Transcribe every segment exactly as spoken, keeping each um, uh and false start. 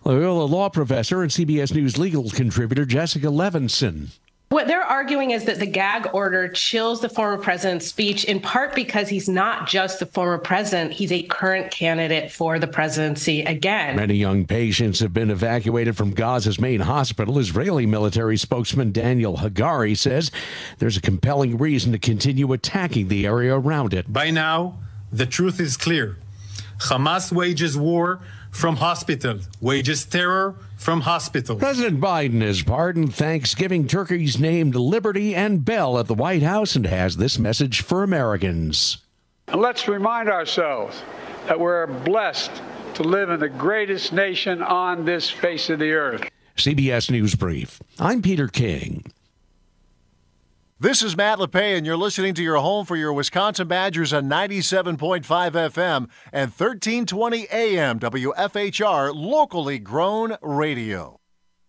Loyola law professor and C B S News legal contributor Jessica Levinson. What they're arguing is that the gag order chills the former president's speech, in part because he's not just the former president, he's a current candidate for the presidency again. Many young patients have been evacuated from Gaza's main hospital. Israeli military spokesman Daniel Hagari says there's a compelling reason to continue attacking the area around it. By now, the truth is clear. Hamas wages war from hospital, wages terror from hospitals. President Biden has pardoned Thanksgiving turkeys named Liberty and Bell at the White House and has this message for Americans. And let's remind ourselves that we're blessed to live in the greatest nation on this face of the earth. C B S News Brief. I'm Peter King. This is Matt LePay, and you're listening to your home for your Wisconsin Badgers on ninety-seven point five F M and thirteen twenty A M W F H R, locally grown radio.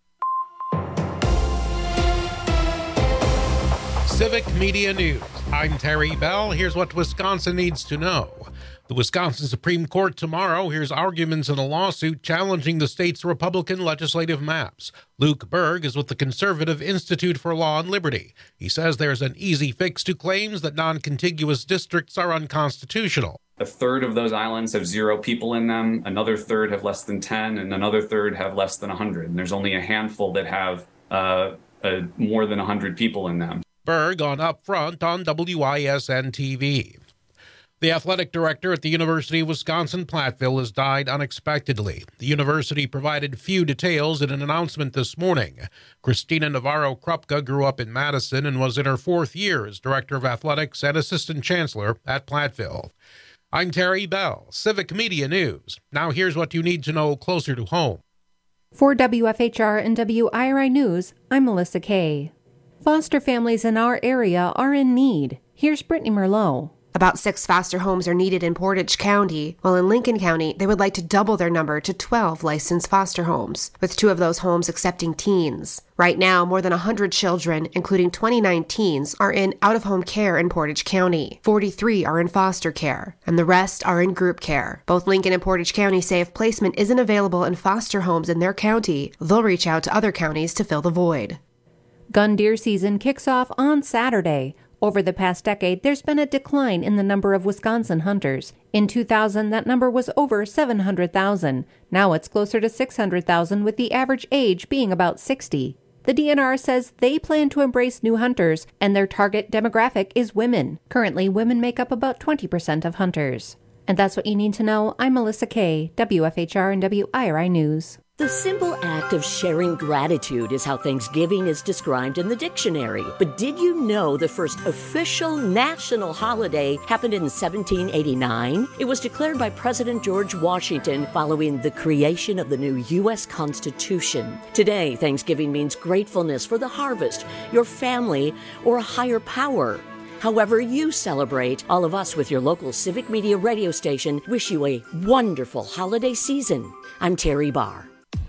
Civic Media News. I'm Terry Bell. Here's what Wisconsin needs to know. The Wisconsin Supreme Court tomorrow hears arguments in a lawsuit challenging the state's Republican legislative maps. Luke Berg is with the Conservative Institute for Law and Liberty. He says there's an easy fix to claims that non-contiguous districts are unconstitutional. A third of those islands have zero people in them, another third have less than ten, and another third have less than one hundred. And there's only a handful that have uh, uh, more than one hundred people in them. Berg on Upfront on W I S N T V. The athletic director at the University of Wisconsin-Platteville has died unexpectedly. The university provided few details in an announcement this morning. Christina Navarro-Krupka grew up in Madison and was in her fourth year as director of athletics and assistant chancellor at Platteville. I'm Terry Bell, Civic Media News. Now here's what you need to know closer to home. For W F H R and W I R I News, I'm Melissa Kay. Foster families in our area are in need. Here's Brittany Merlot. About six foster homes are needed in Portage County, while in Lincoln County, they would like to double their number to twelve licensed foster homes, with two of those homes accepting teens. Right now, more than one hundred children, including twenty-nine teens, are in out-of-home care in Portage County. forty-three are in foster care, and the rest are in group care. Both Lincoln and Portage County say if placement isn't available in foster homes in their county, they'll reach out to other counties to fill the void. Gun deer season kicks off on Saturday. Over the past decade, there's been a decline in the number of Wisconsin hunters. In two thousand, that number was over seven hundred thousand. Now it's closer to six hundred thousand, with the average age being about sixty. The D N R says they plan to embrace new hunters, and their target demographic is women. Currently, women make up about twenty percent of hunters. And that's what you need to know. I'm Melissa Kay, W F H R and W I R I News. The simple act of sharing gratitude is how Thanksgiving is described in the dictionary. But did you know the first official national holiday happened in seventeen eighty-nine? It was declared by President George Washington following the creation of the new U S Constitution. Today, Thanksgiving means gratefulness for the harvest, your family, or a higher power. However you celebrate, all of us with your local Civic Media radio station wish you a wonderful holiday season. I'm Terry Barr.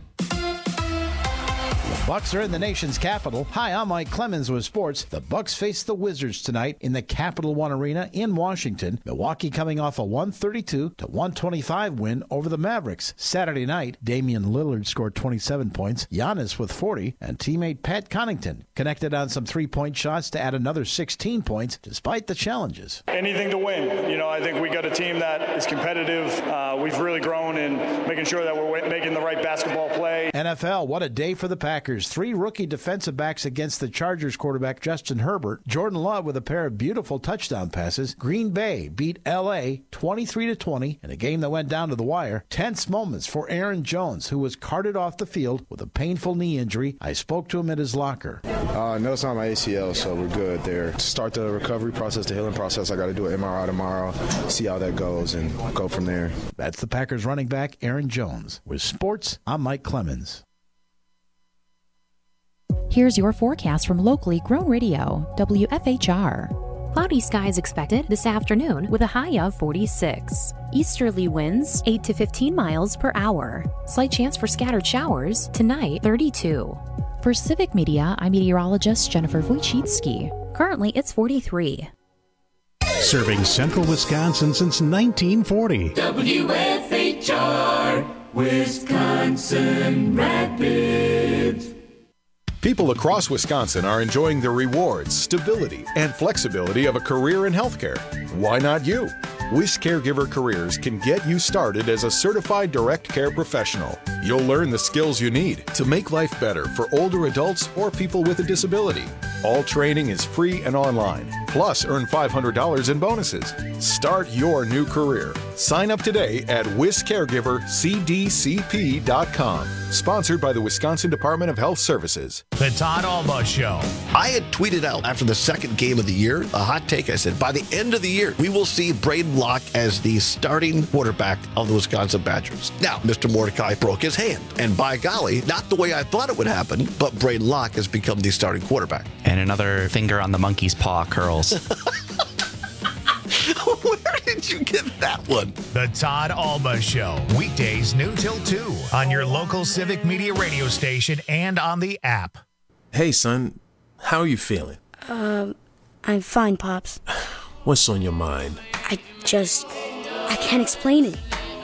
Bucks are in the nation's capital. Hi, I'm Mike Clemens with sports. The Bucks face the Wizards tonight in the Capital One Arena in Washington. Milwaukee coming off a one thirty-two to one twenty-five win over the Mavericks. Saturday night, Damian Lillard scored twenty-seven points, Giannis with forty, and teammate Pat Connaughton connected on some three-point shots to add another sixteen points despite the challenges. Anything to win. You know, I think we got a team that is competitive. Uh, we've really grown in making sure that we're making the right basketball play. N F L, what a day for the Packers. Three rookie defensive backs against the Chargers quarterback Justin Herbert. Jordan Love with a pair of beautiful touchdown passes. Green Bay beat L A twenty-three to twenty in a game that went down to the wire. Tense moments for Aaron Jones, who was carted off the field with a painful knee injury. I spoke to him at his locker. Uh, no, it's not my A C L, so we're good there. To start the recovery process, the healing process, I got to do an M R I tomorrow, see how that goes, and go from there. That's the Packers running back, Aaron Jones. With sports, I'm Mike Clemens. Here's your forecast from locally grown radio, W F H R. Cloudy skies expected this afternoon with a high of forty-six. Easterly winds eight to fifteen miles per hour. Slight chance for scattered showers tonight, thirty-two. For Civic Media, I'm meteorologist Jennifer Wojcicki. Currently, it's forty-three. Serving central Wisconsin since nineteen forty. W F H R. Wisconsin Rapids. People across Wisconsin are enjoying the rewards, stability, and flexibility of a career in healthcare. Why not you? Wish Caregiver Careers can get you started as a certified direct care professional. You'll learn the skills you need to make life better for older adults or people with a disability. All training is free and online. Plus, earn five hundred dollars in bonuses. Start your new career. Sign up today at wis caregiver c d c p dot com. Sponsored by the Wisconsin Department of Health Services. The Todd Alba Show. I had tweeted out after the second game of the year, a hot take. I said, by the end of the year, we will see Braden Locke as the starting quarterback of the Wisconsin Badgers. Now, Mister Mordecai broke his hand. And by golly, not the way I thought it would happen, but Braden Locke has become the starting quarterback. And another finger on the monkey's paw curls. Where did you get that one? The Todd Alba Show. Weekdays noon till two on your local Civic Media radio station and on the app. Hey, son. How are you feeling? Um, I'm fine, Pops. What's on your mind? I just... I can't explain it.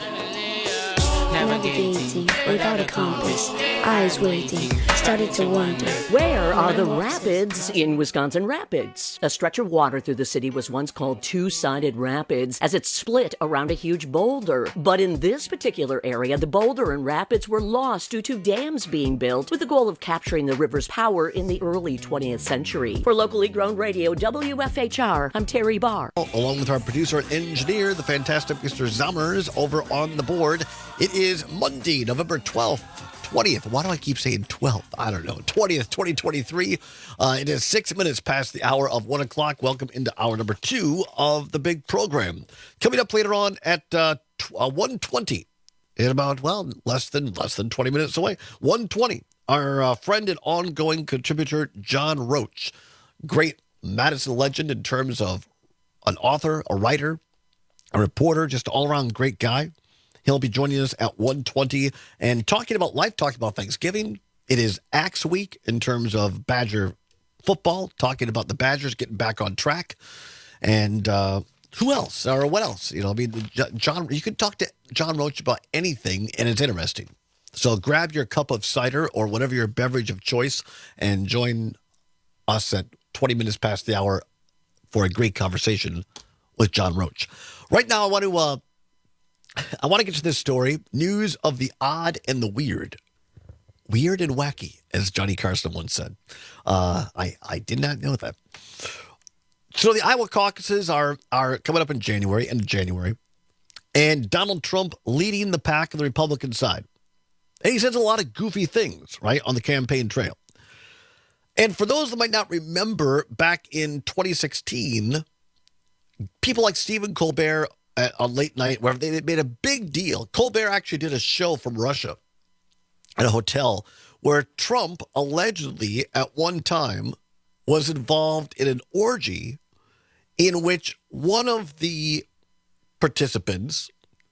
Navigating without a compass, eyes waiting, started to wonder. Where are the rapids in Wisconsin Rapids? A stretch of water through the city was once called Two-Sided Rapids as it split around a huge boulder. But in this particular area, the boulder and rapids were lost due to dams being built with the goal of capturing the river's power in the early twentieth century. For locally grown radio, W F H R, I'm Terry Barr. Along with our producer and engineer, the fantastic Mister Zammers, over on the board. It is Monday, November twelfth, twentieth. Why do I keep saying twelfth? I don't know. twentieth, twenty twenty-three. Uh, it is six minutes past the hour of one o'clock. Welcome into hour number two of the big program. Coming up later on at uh, uh, one twenty, in about, well, less than less than twenty minutes away. one twenty, our uh, friend and ongoing contributor, John Roach. Great Madison legend in terms of an author, a writer, a reporter, just all-around great guy. He'll be joining us at one twenty and talking about life, talking about Thanksgiving. It is Axe Week in terms of Badger football, talking about the Badgers getting back on track. And uh, who else or what else? You know, I mean, John, you can talk to John Roach about anything, and it's interesting. So grab your cup of cider or whatever your beverage of choice and join us at twenty minutes past the hour for a great conversation with John Roach. Right now, I want to... Uh, I want to get to this story. News of the odd and the weird. Weird and wacky, as Johnny Carson once said. Uh, I, I did not know that. So the Iowa caucuses are, are coming up in January, end of January. And Donald Trump leading the pack on the Republican side. And he says a lot of goofy things, right, on the campaign trail. And for those that might not remember, back in twenty sixteen, people like Stephen Colbert At, on late night, where they made a big deal. Colbert actually did a show from Russia at a hotel where Trump allegedly at one time was involved in an orgy in which one of the participants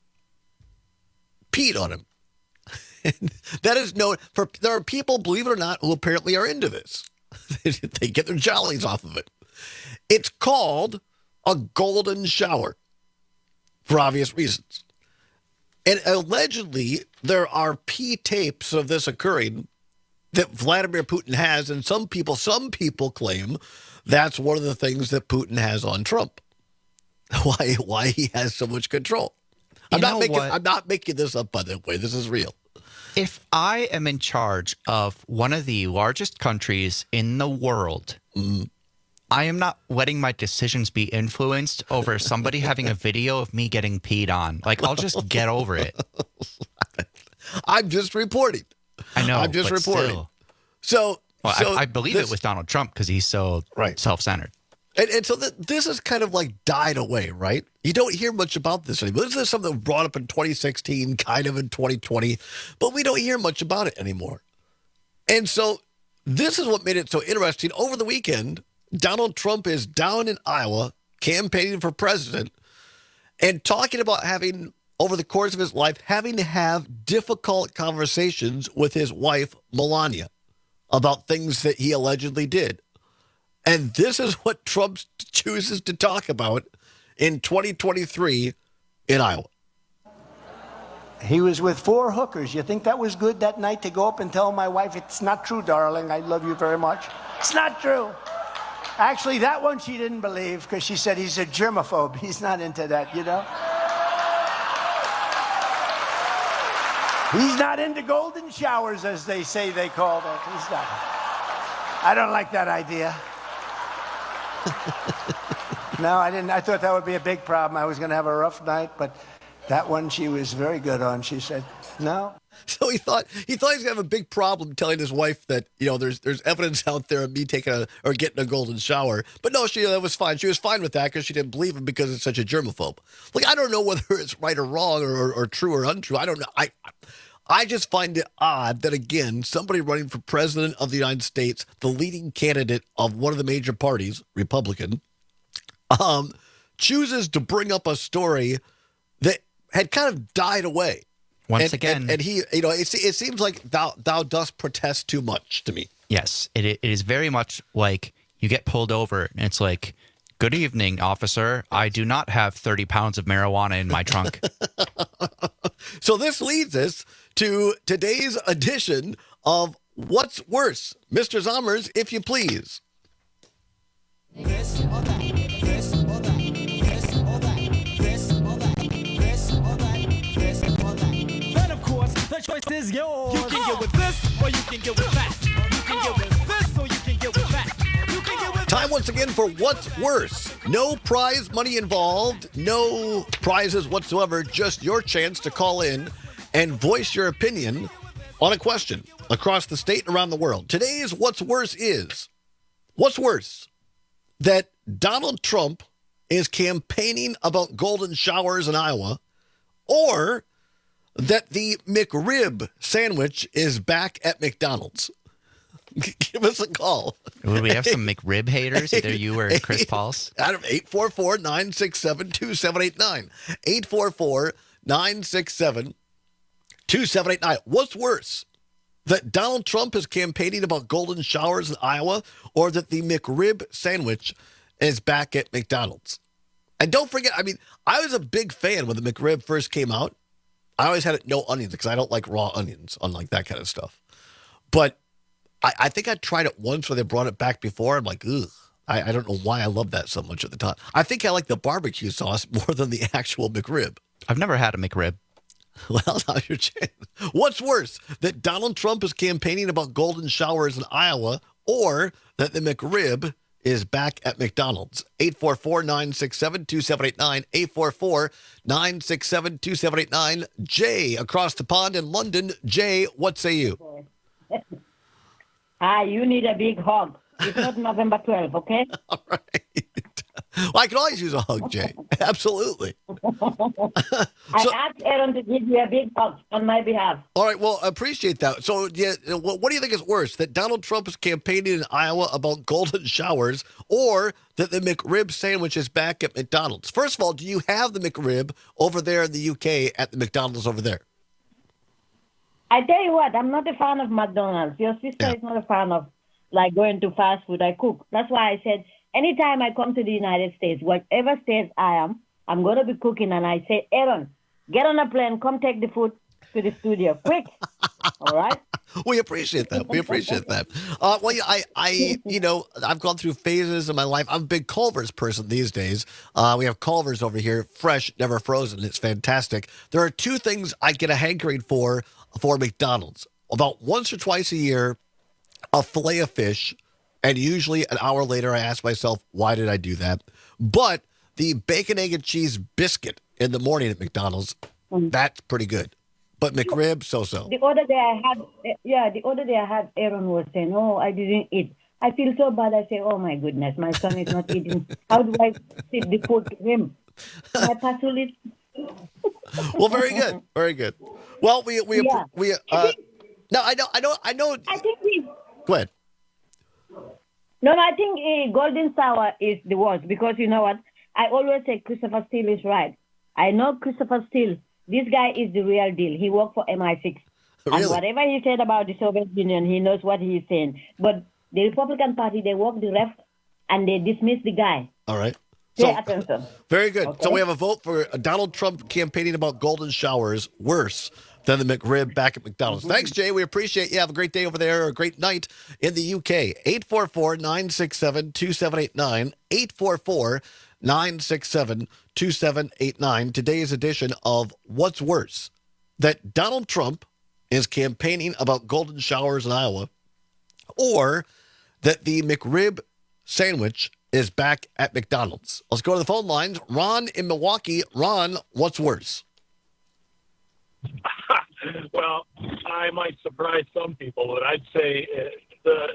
peed on him. And that is known for, there are people, believe it or not, who apparently are into this. They get their jollies off of it. It's called a golden shower. For obvious reasons. And allegedly, there are P tapes of this occurring that Vladimir Putin has, and some people, some people claim that's one of the things that Putin has on Trump. Why, why he has so much control. I'm not making, I'm not making this up, by the way. This is real. If I am in charge of one of the largest countries in the world, mm. I am not letting my decisions be influenced over somebody having a video of me getting peed on. Like, I'll just get over it. I'm just reporting. I know. I'm just but reporting. Still. So, well, so I, I believe this, it was Donald Trump because he's so right. self-centered. And, and so th- this has kind of like died away, right? You don't hear much about this anymore. This is something that was brought up in twenty sixteen, kind of in twenty twenty, but we don't hear much about it anymore. And so this is what made it so interesting. Over the weekend, Donald Trump is down in Iowa campaigning for president and talking about having, over the course of his life, having to have difficult conversations with his wife, Melania, about things that he allegedly did. And this is what Trump chooses to talk about in twenty twenty-three in Iowa. He was with four hookers. You think that was good that night to go up and tell my wife, it's not true, darling, I love you very much? It's not true. Actually, that one she didn't believe because she said he's a germaphobe. He's not into that, you know? He's not into golden showers, as they say they call that. He's not. I don't like that idea. No, I didn't. I thought that would be a big problem. I was going to have a rough night, but that one she was very good on. She said, no. So he thought he thought he was gonna have a big problem telling his wife that, you know, there's there's evidence out there of me taking a or getting a golden shower. But no, she that was fine. She was fine with that because she didn't believe him because it's such a germaphobe. Like, I don't know whether it's right or wrong or, or, or true or untrue. I don't know. I I just find it odd that, again, somebody running for president of the United States, the leading candidate of one of the major parties, Republican, um, chooses to bring up a story that had kind of died away. Once and, again. And, and he, you know, it, it seems like thou, thou dost protest too much to me. Yes, it, it is very much like you get pulled over and it's like, good evening, officer. I do not have thirty pounds of marijuana in my trunk. So this leads us to today's edition of What's Worse? Mister Zommers, if you please. This or that, this or that, this or that, this or that, this or that, this or that. Then, of course, the choice is yours. You can get with this or you can get with that. You can get with this or you can get with that. You can get with Time once again for What's Worse? No prize money involved, no prizes whatsoever, just your chance to call in and voice your opinion on a question across the state and around the world. Today's What's Worse is, what's worse, that Donald Trump is campaigning about golden showers in Iowa, or that the McRib sandwich is back at McDonald's? Give us a call. Would we have some McRib haters, either you or Chris Pauls? Out of eight four four, nine six seven, two seven eight nine. eight four four, nine six seven, two seven eight nine. What's worse, that Donald Trump is campaigning about golden showers in Iowa, or that the McRib sandwich is back at McDonald's? And don't forget, I mean, I was a big fan when the McRib first came out. I always had it no onions because I don't like raw onions, unlike that kind of stuff. But I, I think I tried it once when they brought it back before. I'm like, ugh. I, I don't know why I love that so much at the time. I think I like the barbecue sauce more than the actual McRib. I've never had a McRib. Well, now your chance. What's worse, that Donald Trump is campaigning about golden showers in Iowa, or that the McRib is back at McDonald's? eight four four, nine six seven, two seven eight nine, eight four four, nine six seven, two seven eight nine. Jay, across the pond in London. Jay, what say you? Ah, you need a big hug. It's not November twelfth, okay? All right. Well, I can always use a hug, Jay. Absolutely. I so, asked Aaron to give you a big hug on my behalf. All right. Well, I appreciate that. So, yeah, what do you think is worse, that Donald Trump is campaigning in Iowa about golden showers, or that the McRib sandwich is back at McDonald's? First of all, do you have the McRib over there in the U K at the McDonald's over there? I tell you what, I'm not a fan of McDonald's. Your sister yeah. is not a fan of, like, going to fast food. I cook. That's why I said, anytime I come to the United States, whatever state I am, I'm going to be cooking. And I say, Aaron, get on a plane. Come take the food to the studio. Quick. All right? We appreciate that. We appreciate that. Uh, well, I, I, you know, I've gone through phases in my life. I'm a big Culver's person these days. Uh, we have Culver's over here, fresh, never frozen. It's fantastic. There are two things I get a hankering for for McDonald's. About once or twice a year, a fillet of fish. And usually an hour later, I ask myself, why did I do that? But the bacon, egg, and cheese biscuit in the morning at McDonald's, mm. that's pretty good. But McRib, so-so. The other day I had, yeah, the other day I had Aaron was saying, oh, I didn't eat. I feel so bad. I say, oh, my goodness, my son is not eating. How do I feed the food to him? Can I pass it? Well, very good. Very good. Well, we, we, yeah. we, uh, no, I know, I know, I know. I think we. Go ahead. No, no, I think uh, golden sour is the worst because you know what? I always say Christopher Steele is right. I know Christopher Steele. This guy is the real deal. He worked for M I six. Really? And whatever he said about the Soviet Union, he knows what he is saying. But the Republican Party, they walk the left and they dismiss the guy. All right. Pay So- attention. Very good. Okay. So we have a vote for Donald Trump campaigning about golden showers worse than the McRib back at McDonald's. Thanks, Jay. We appreciate you. Have a great day over there, or a great night in the U K. eight four four, nine six seven, two seven eight nine. eight four four, nine six seven, two seven eight nine. Today's edition of What's Worse? That Donald Trump is campaigning about golden showers in Iowa, or that the McRib sandwich is back at McDonald's. Let's go to the phone lines. Ron in Milwaukee. Ron, what's worse? Well, I might surprise some people, but I'd say uh, the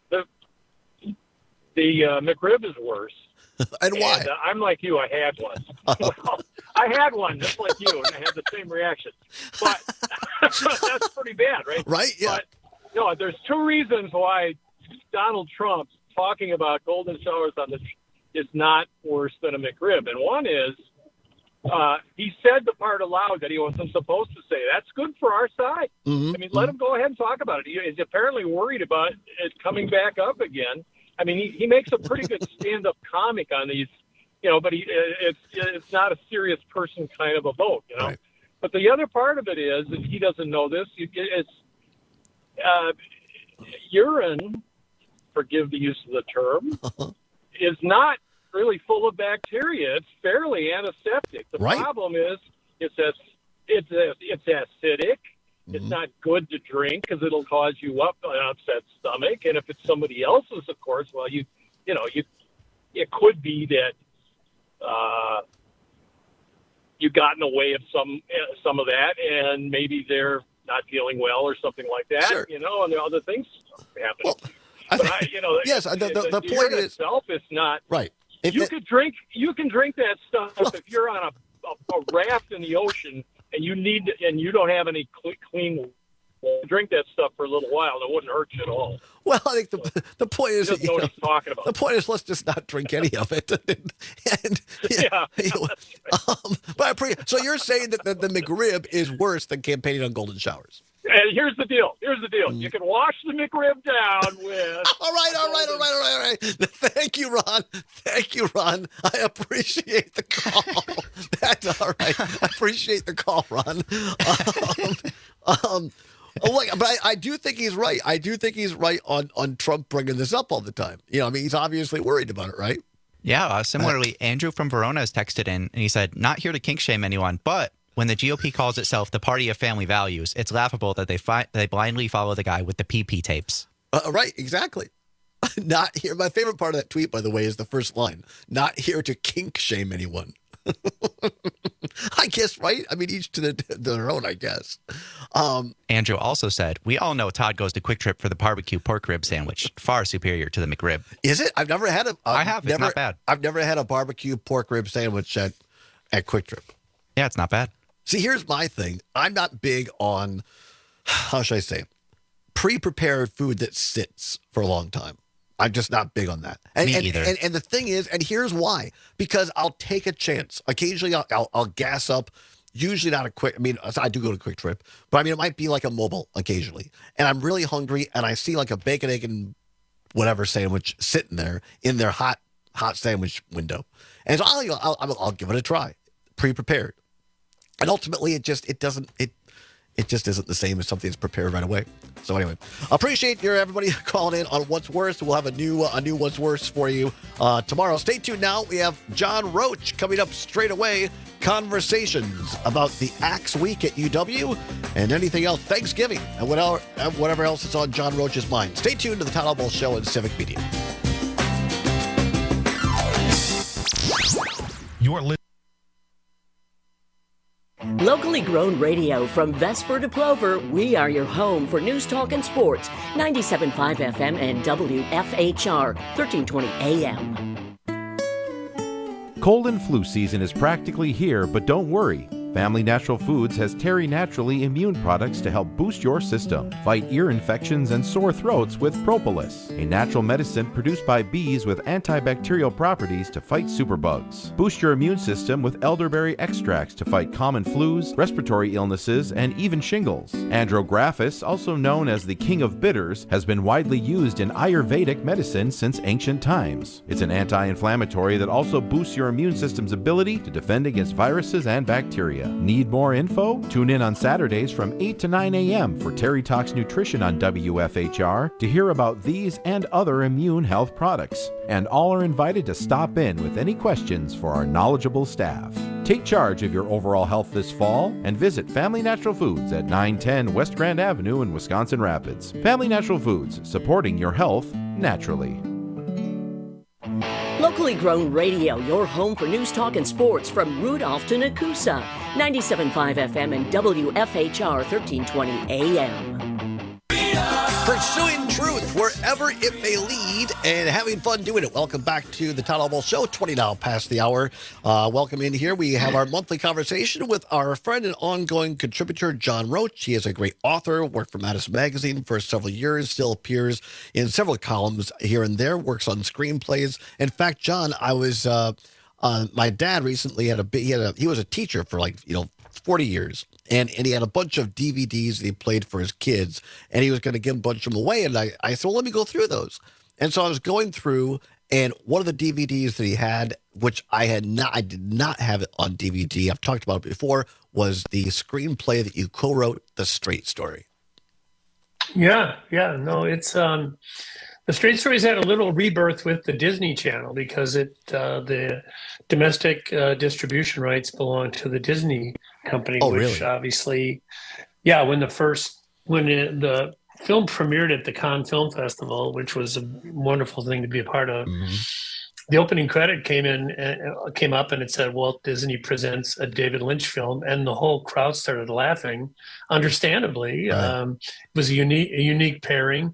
the the uh, McRib is worse. And why? And, uh, I'm like you. I had one. Well, I had one just like you, and I had the same reaction. But that's pretty bad, right? Right? Yeah. But no, there's two reasons why Donald Trump talking about golden showers on the is not worse than a McRib, and one is. Uh, he said the part aloud that he wasn't supposed to say. That's good for our side. Mm-hmm. I mean, let him go ahead and talk about it. He is apparently worried about it coming back up again. I mean, he, he makes a pretty good stand-up comic on these, you know, but he it's it's not a serious person kind of a vote, you know. Right. But the other part of it is, and he doesn't know this, it's uh, urine, forgive the use of the term, is not really full of bacteria. It's fairly antiseptic. The Right. problem is it's as it's as, it's acidic. Mm-hmm. It's not good to drink because it'll cause you up an upset stomach. And if it's somebody else's, of course, well, you you know you it could be that uh, you got in the way of some uh, some of that, and maybe they're not feeling well or something like that. Sure. You know, and the other things happen. Well, I but think- I, you know, yes, the- the- the the point urine is- itself is not Right. If you it- could drink. You can drink that stuff if you're on a, a, a raft in the ocean and you need to, and you don't have any cl- clean. Drink that stuff for a little while. It wouldn't hurt you at all. Well, I think the the point is, He doesn't you know know, what he's talking about. the point is, let's just not drink any of it. and, and Yeah, you know, um, but I pre- so you're saying that the, the McRib is worse than campaigning on golden showers? And here's the deal. Here's the deal. Mm. You can wash the McRib down with. All right, all right, all right, all right, all right. Thank you, Ron. Thank you, Ron. I appreciate the call. That's all right. I appreciate the call, Ron. Um, um, oh, look, but I, I do think he's right. I do think he's right on, on Trump bringing this up all the time. You know, I mean, he's obviously worried about it, right? Yeah. Uh, similarly, Andrew from Verona has texted in, and he said, "Not here to kink shame anyone, but when the G O P calls itself the party of family values, it's laughable that they fi- they blindly follow the guy with the P P tapes." Uh, right, exactly. Not here. My favorite part of that tweet, by the way, is the first line. Not here to kink shame anyone. I guess, right? I mean, each to, the, to their own, I guess. Um, Andrew also said, "We all know Todd goes to Quick Trip for the barbecue pork rib sandwich, far superior to the McRib." Is it? I've never had a. I have. It's Never, not bad. I've never had a barbecue pork rib sandwich at, at Quick Trip. Yeah, it's not bad. See, here's my thing. I'm not big on, how should I say, pre-prepared food that sits for a long time. I'm just not big on that. And, Me and, either. And, and the thing is, and here's why, because I'll take a chance. Occasionally, I'll, I'll, I'll gas up. Usually not a quick, I mean, I do go to Quick Trip, but I mean, it might be like a mobile occasionally. And I'm really hungry, and I see like a bacon, egg, and whatever sandwich sitting there in their hot, hot sandwich window. And so I'll, I'll, I'll, I'll give it a try, pre-prepared. And ultimately, it just, it doesn't, it, it just isn't the same as something that's prepared right away. So anyway, appreciate your everybody calling in on What's Worse. We'll have a new uh, a new What's Worse for you uh, tomorrow. Stay tuned now. We have John Roach coming up straight away. Conversations about the Axe Week at U W and anything else, Thanksgiving, and whatever, whatever else is on John Roach's mind. Stay tuned to the Todd Elbow Show and Civic Media. You're listening. Locally grown radio from Vesper to Plover, we are your home for news, talk, and sports. ninety-seven point five F M and W F H R, thirteen twenty A M. Cold and flu season is practically here, but don't worry. Family Natural Foods has Terry Naturally immune products to help boost your system. Fight ear infections and sore throats with Propolis, a natural medicine produced by bees with antibacterial properties to fight superbugs. Boost your immune system with elderberry extracts to fight common flus, respiratory illnesses, and even shingles. Andrographis, also known as the king of bitters, has been widely used in Ayurvedic medicine since ancient times. It's an anti-inflammatory that also boosts your immune system's ability to defend against viruses and bacteria. Need more info? Tune in on Saturdays from eight to nine a.m. for Terry Talks Nutrition on W F H R to hear about these and other immune health products. And all are invited to stop in with any questions for our knowledgeable staff. Take charge of your overall health this fall and visit Family Natural Foods at nine ten West Grand Avenue in Wisconsin Rapids. Family Natural Foods, supporting your health naturally. Locally grown radio, your home for news, talk, and sports from Rudolph to Nakusa. ninety-seven point five F M and W F H R thirteen twenty A M. Pursuing truth wherever it may lead and having fun doing it. Welcome back to the Todd Almost Show, twenty now past the hour. Uh, welcome in here. We have our monthly conversation with our friend and ongoing contributor, John Roach. He is a great author, worked for Madison Magazine for several years, still appears in several columns here and there, works on screenplays. In fact, John, I was, uh, uh, my dad recently had a big, he had a, he was a teacher for like, you know, forty years. And and he had a bunch of D V Ds that he played for his kids, and he was going to give a bunch of them away. And I, I said, well, let me go through those. And so I was going through, and one of the D V Ds that he had, which I had not, I did not have it on D V D, I've talked about it before, was the screenplay that you co-wrote, The Straight Story. Yeah, yeah, no, it's um, The Straight Story's had a little rebirth with the Disney Channel because it uh, the domestic uh, distribution rights belong to the Disney company, oh, which really? obviously, yeah, when the first, when it, the film premiered at the Cannes Film Festival, which was a wonderful thing to be a part of, mm-hmm. the opening credit came in, uh, came up and it said, Walt Disney presents a David Lynch film, and the whole crowd started laughing, understandably. Right. Um, it was a unique, a unique pairing.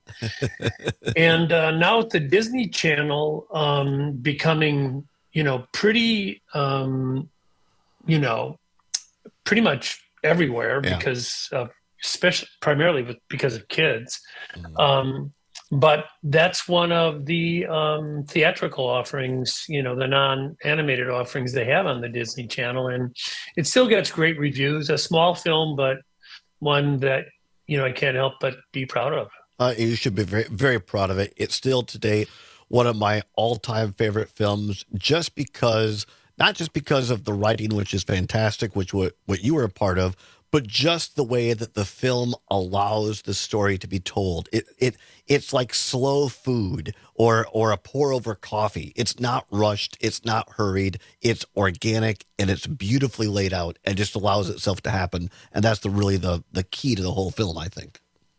And uh, now with the Disney Channel um, becoming, you know, pretty, um, you know, pretty much everywhere yeah. because of, especially primarily with, because of kids. Mm-hmm. Um, but that's one of the um, theatrical offerings, you know, the non-animated offerings they have on the Disney Channel. And it still gets great reviews, a small film, but one that, you know, I can't help but be proud of. Uh, you should be very, very proud of it. It's still today one of my all-time favorite films, just because, not just because of the writing, which is fantastic, which what, what you were a part of, but just the way that the film allows the story to be told. It it it's like slow food or or a pour over coffee. It's not rushed. It's not hurried. It's organic and it's beautifully laid out and just allows itself to happen. And that's the really the the key to the whole film, I think.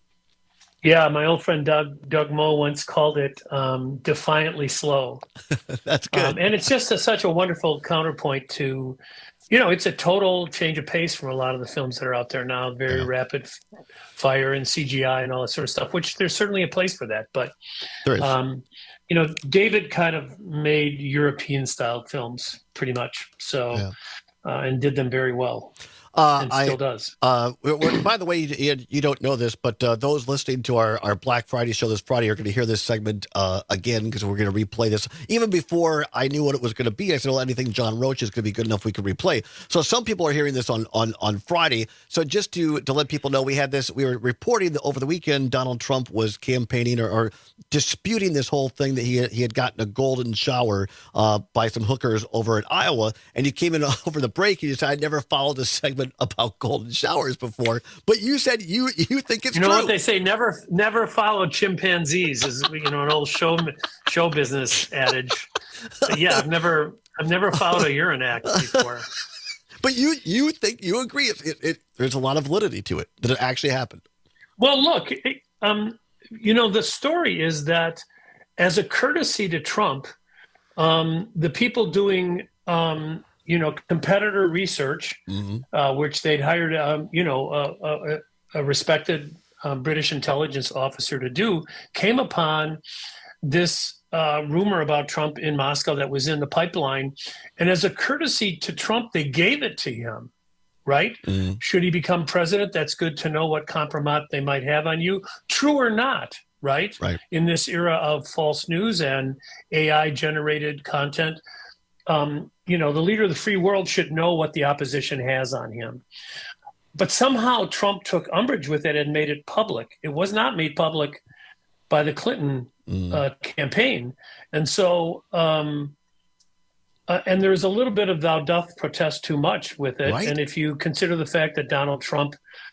Yeah, my old friend Doug Doug Moe once called it um, defiantly slow. That's good. Um, and it's just a, such a wonderful counterpoint to, you know, it's a total change of pace from a lot of the films that are out there now, very yeah. rapid fire and C G I and all that sort of stuff, which there's certainly a place for that. But, um, you know, David kind of made European-style films pretty much, so yeah. uh, and did them very well. Uh, and still I, does. Uh, we're, we're, by the way, you, you don't know this, but uh, those listening to our, our Black Friday show this Friday are going to hear this segment uh, again because we're going to replay this. Even before I knew what it was going to be, I said, well, anything John Roach is going to be good enough we can replay. So some people are hearing this on, on, on Friday. So just to, to let people know, we had this, we were reporting that over the weekend, Donald Trump was campaigning or, or disputing this whole thing that he had, he had gotten a golden shower uh, by some hookers over in Iowa. And you came in over the break and you said, I never followed this segment about golden showers before, but you said you you think it's you know true. What they say, never never follow chimpanzees is, you know, an old show show business adage. But yeah, I've never I've never followed a urine act before. But you you think you agree it, it, it there's a lot of validity to it that it actually happened. Well, look, it, um, you know, the story is that as a courtesy to Trump, um, the people doing um, you know, competitor research, mm-hmm. uh, which they'd hired, um, you know, a, a, a respected um, British intelligence officer to do, came upon this uh, rumor about Trump in Moscow that was in the pipeline. And as a courtesy to Trump, they gave it to him. right? Mm. Should he become president? That's good to know what compromise they might have on you. True or not, right? Right. In this era of false news and A I-generated content, um, you know, the leader of the free world should know what the opposition has on him. But somehow Trump took umbrage with it and made it public. It was not made public by the Clinton mm. uh, campaign. And so, um, uh, and there's a little bit of thou doth protest too much with it. Right. And if you consider the fact that Donald Trump,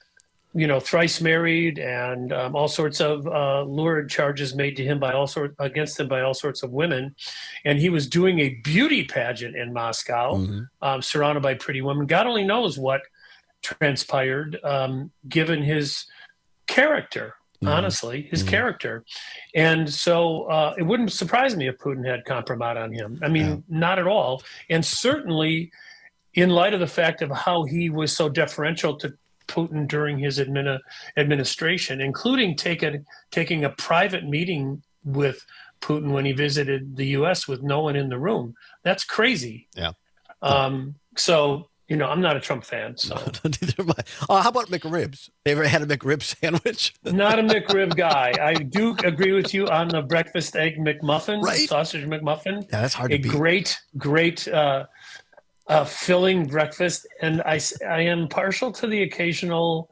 you know, thrice married and um, all sorts of uh, lurid charges made to him by all sorts against him by all sorts of women, and he was doing a beauty pageant in Moscow, mm-hmm. um, surrounded by pretty women. God only knows what transpired, um, given his character. Mm-hmm. Honestly, his mm-hmm. character, and so uh, it wouldn't surprise me if Putin had compromise on him. I mean, yeah. not at all, and certainly in light of the fact of how he was so deferential to Putin during his admini- administration, including taking taking a private meeting with Putin when he visited the U S with no one in the room. That's crazy. Yeah. Um, so, you know, I'm not a Trump fan. So. No, neither am I. Oh, how about McRibs? Ever had a McRib sandwich? Not a McRib guy. I do agree with you on the breakfast egg McMuffin, right? Sausage McMuffin. Yeah, that's hard a to beat. A great, great uh, uh, filling breakfast. And I, I am partial to the occasional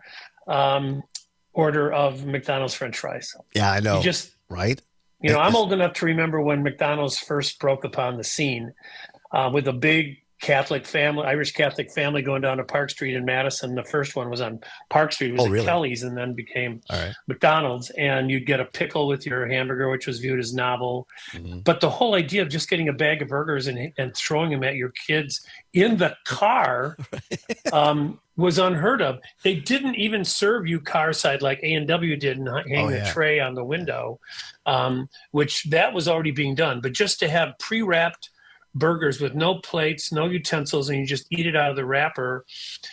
um, order of McDonald's French fries. Yeah, I know. You just, right? You know, I'm old enough to remember when McDonald's first broke upon the scene uh, with a big Catholic family, Irish Catholic family going down to Park Street in Madison. The first one was on Park Street. It was oh, at really? Kelly's and then became right. McDonald's. And you'd get a pickle with your hamburger, which was viewed as novel. Mm-hmm. But the whole idea of just getting a bag of burgers and, and throwing them at your kids in the car um, was unheard of. They didn't even serve you car side like A and W did and hang oh, the yeah. tray on the window, um, which that was already being done. But just to have pre-wrapped burgers with no plates, no utensils, and you just eat it out of the wrapper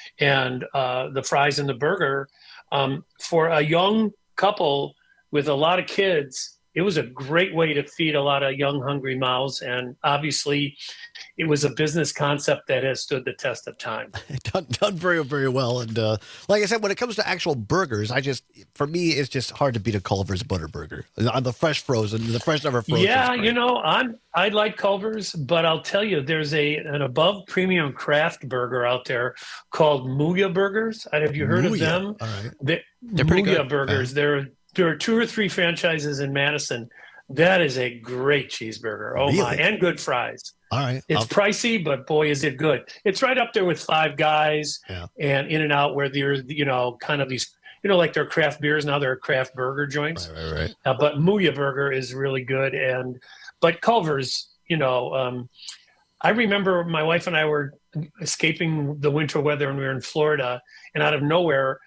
and uh, the fries and the burger. Um, for a young couple with a lot of kids, it was a great way to feed a lot of young, hungry mouths. And obviously, it was a business concept that has stood the test of time. done, done very, very well. And uh, like I said, when it comes to actual burgers, I just, for me, it's just hard to beat a Culver's butter burger. On the fresh frozen, the fresh never frozen. Yeah, you know, I'm, I like Culver's, but I'll tell you, there's a an above premium craft burger out there called Muya Burgers. Have you heard Muya. of them? All right. They, They're pretty Muya good. Burgers. Yeah. They're There are two or three franchises in Madison. That is a great cheeseburger. Oh, really? my. And good fries. All right. It's I'll... pricey, but boy, is it good. It's right up there with Five Guys yeah. and In-N-Out, where there's, you know, kind of these, you know, like they're craft beers. Now they're craft burger joints. Right, right, right. Uh, but Muya Burger is really good. And, but Culver's, you know, um, I remember my wife and I were escaping the winter weather when we were in Florida, and out of nowhere,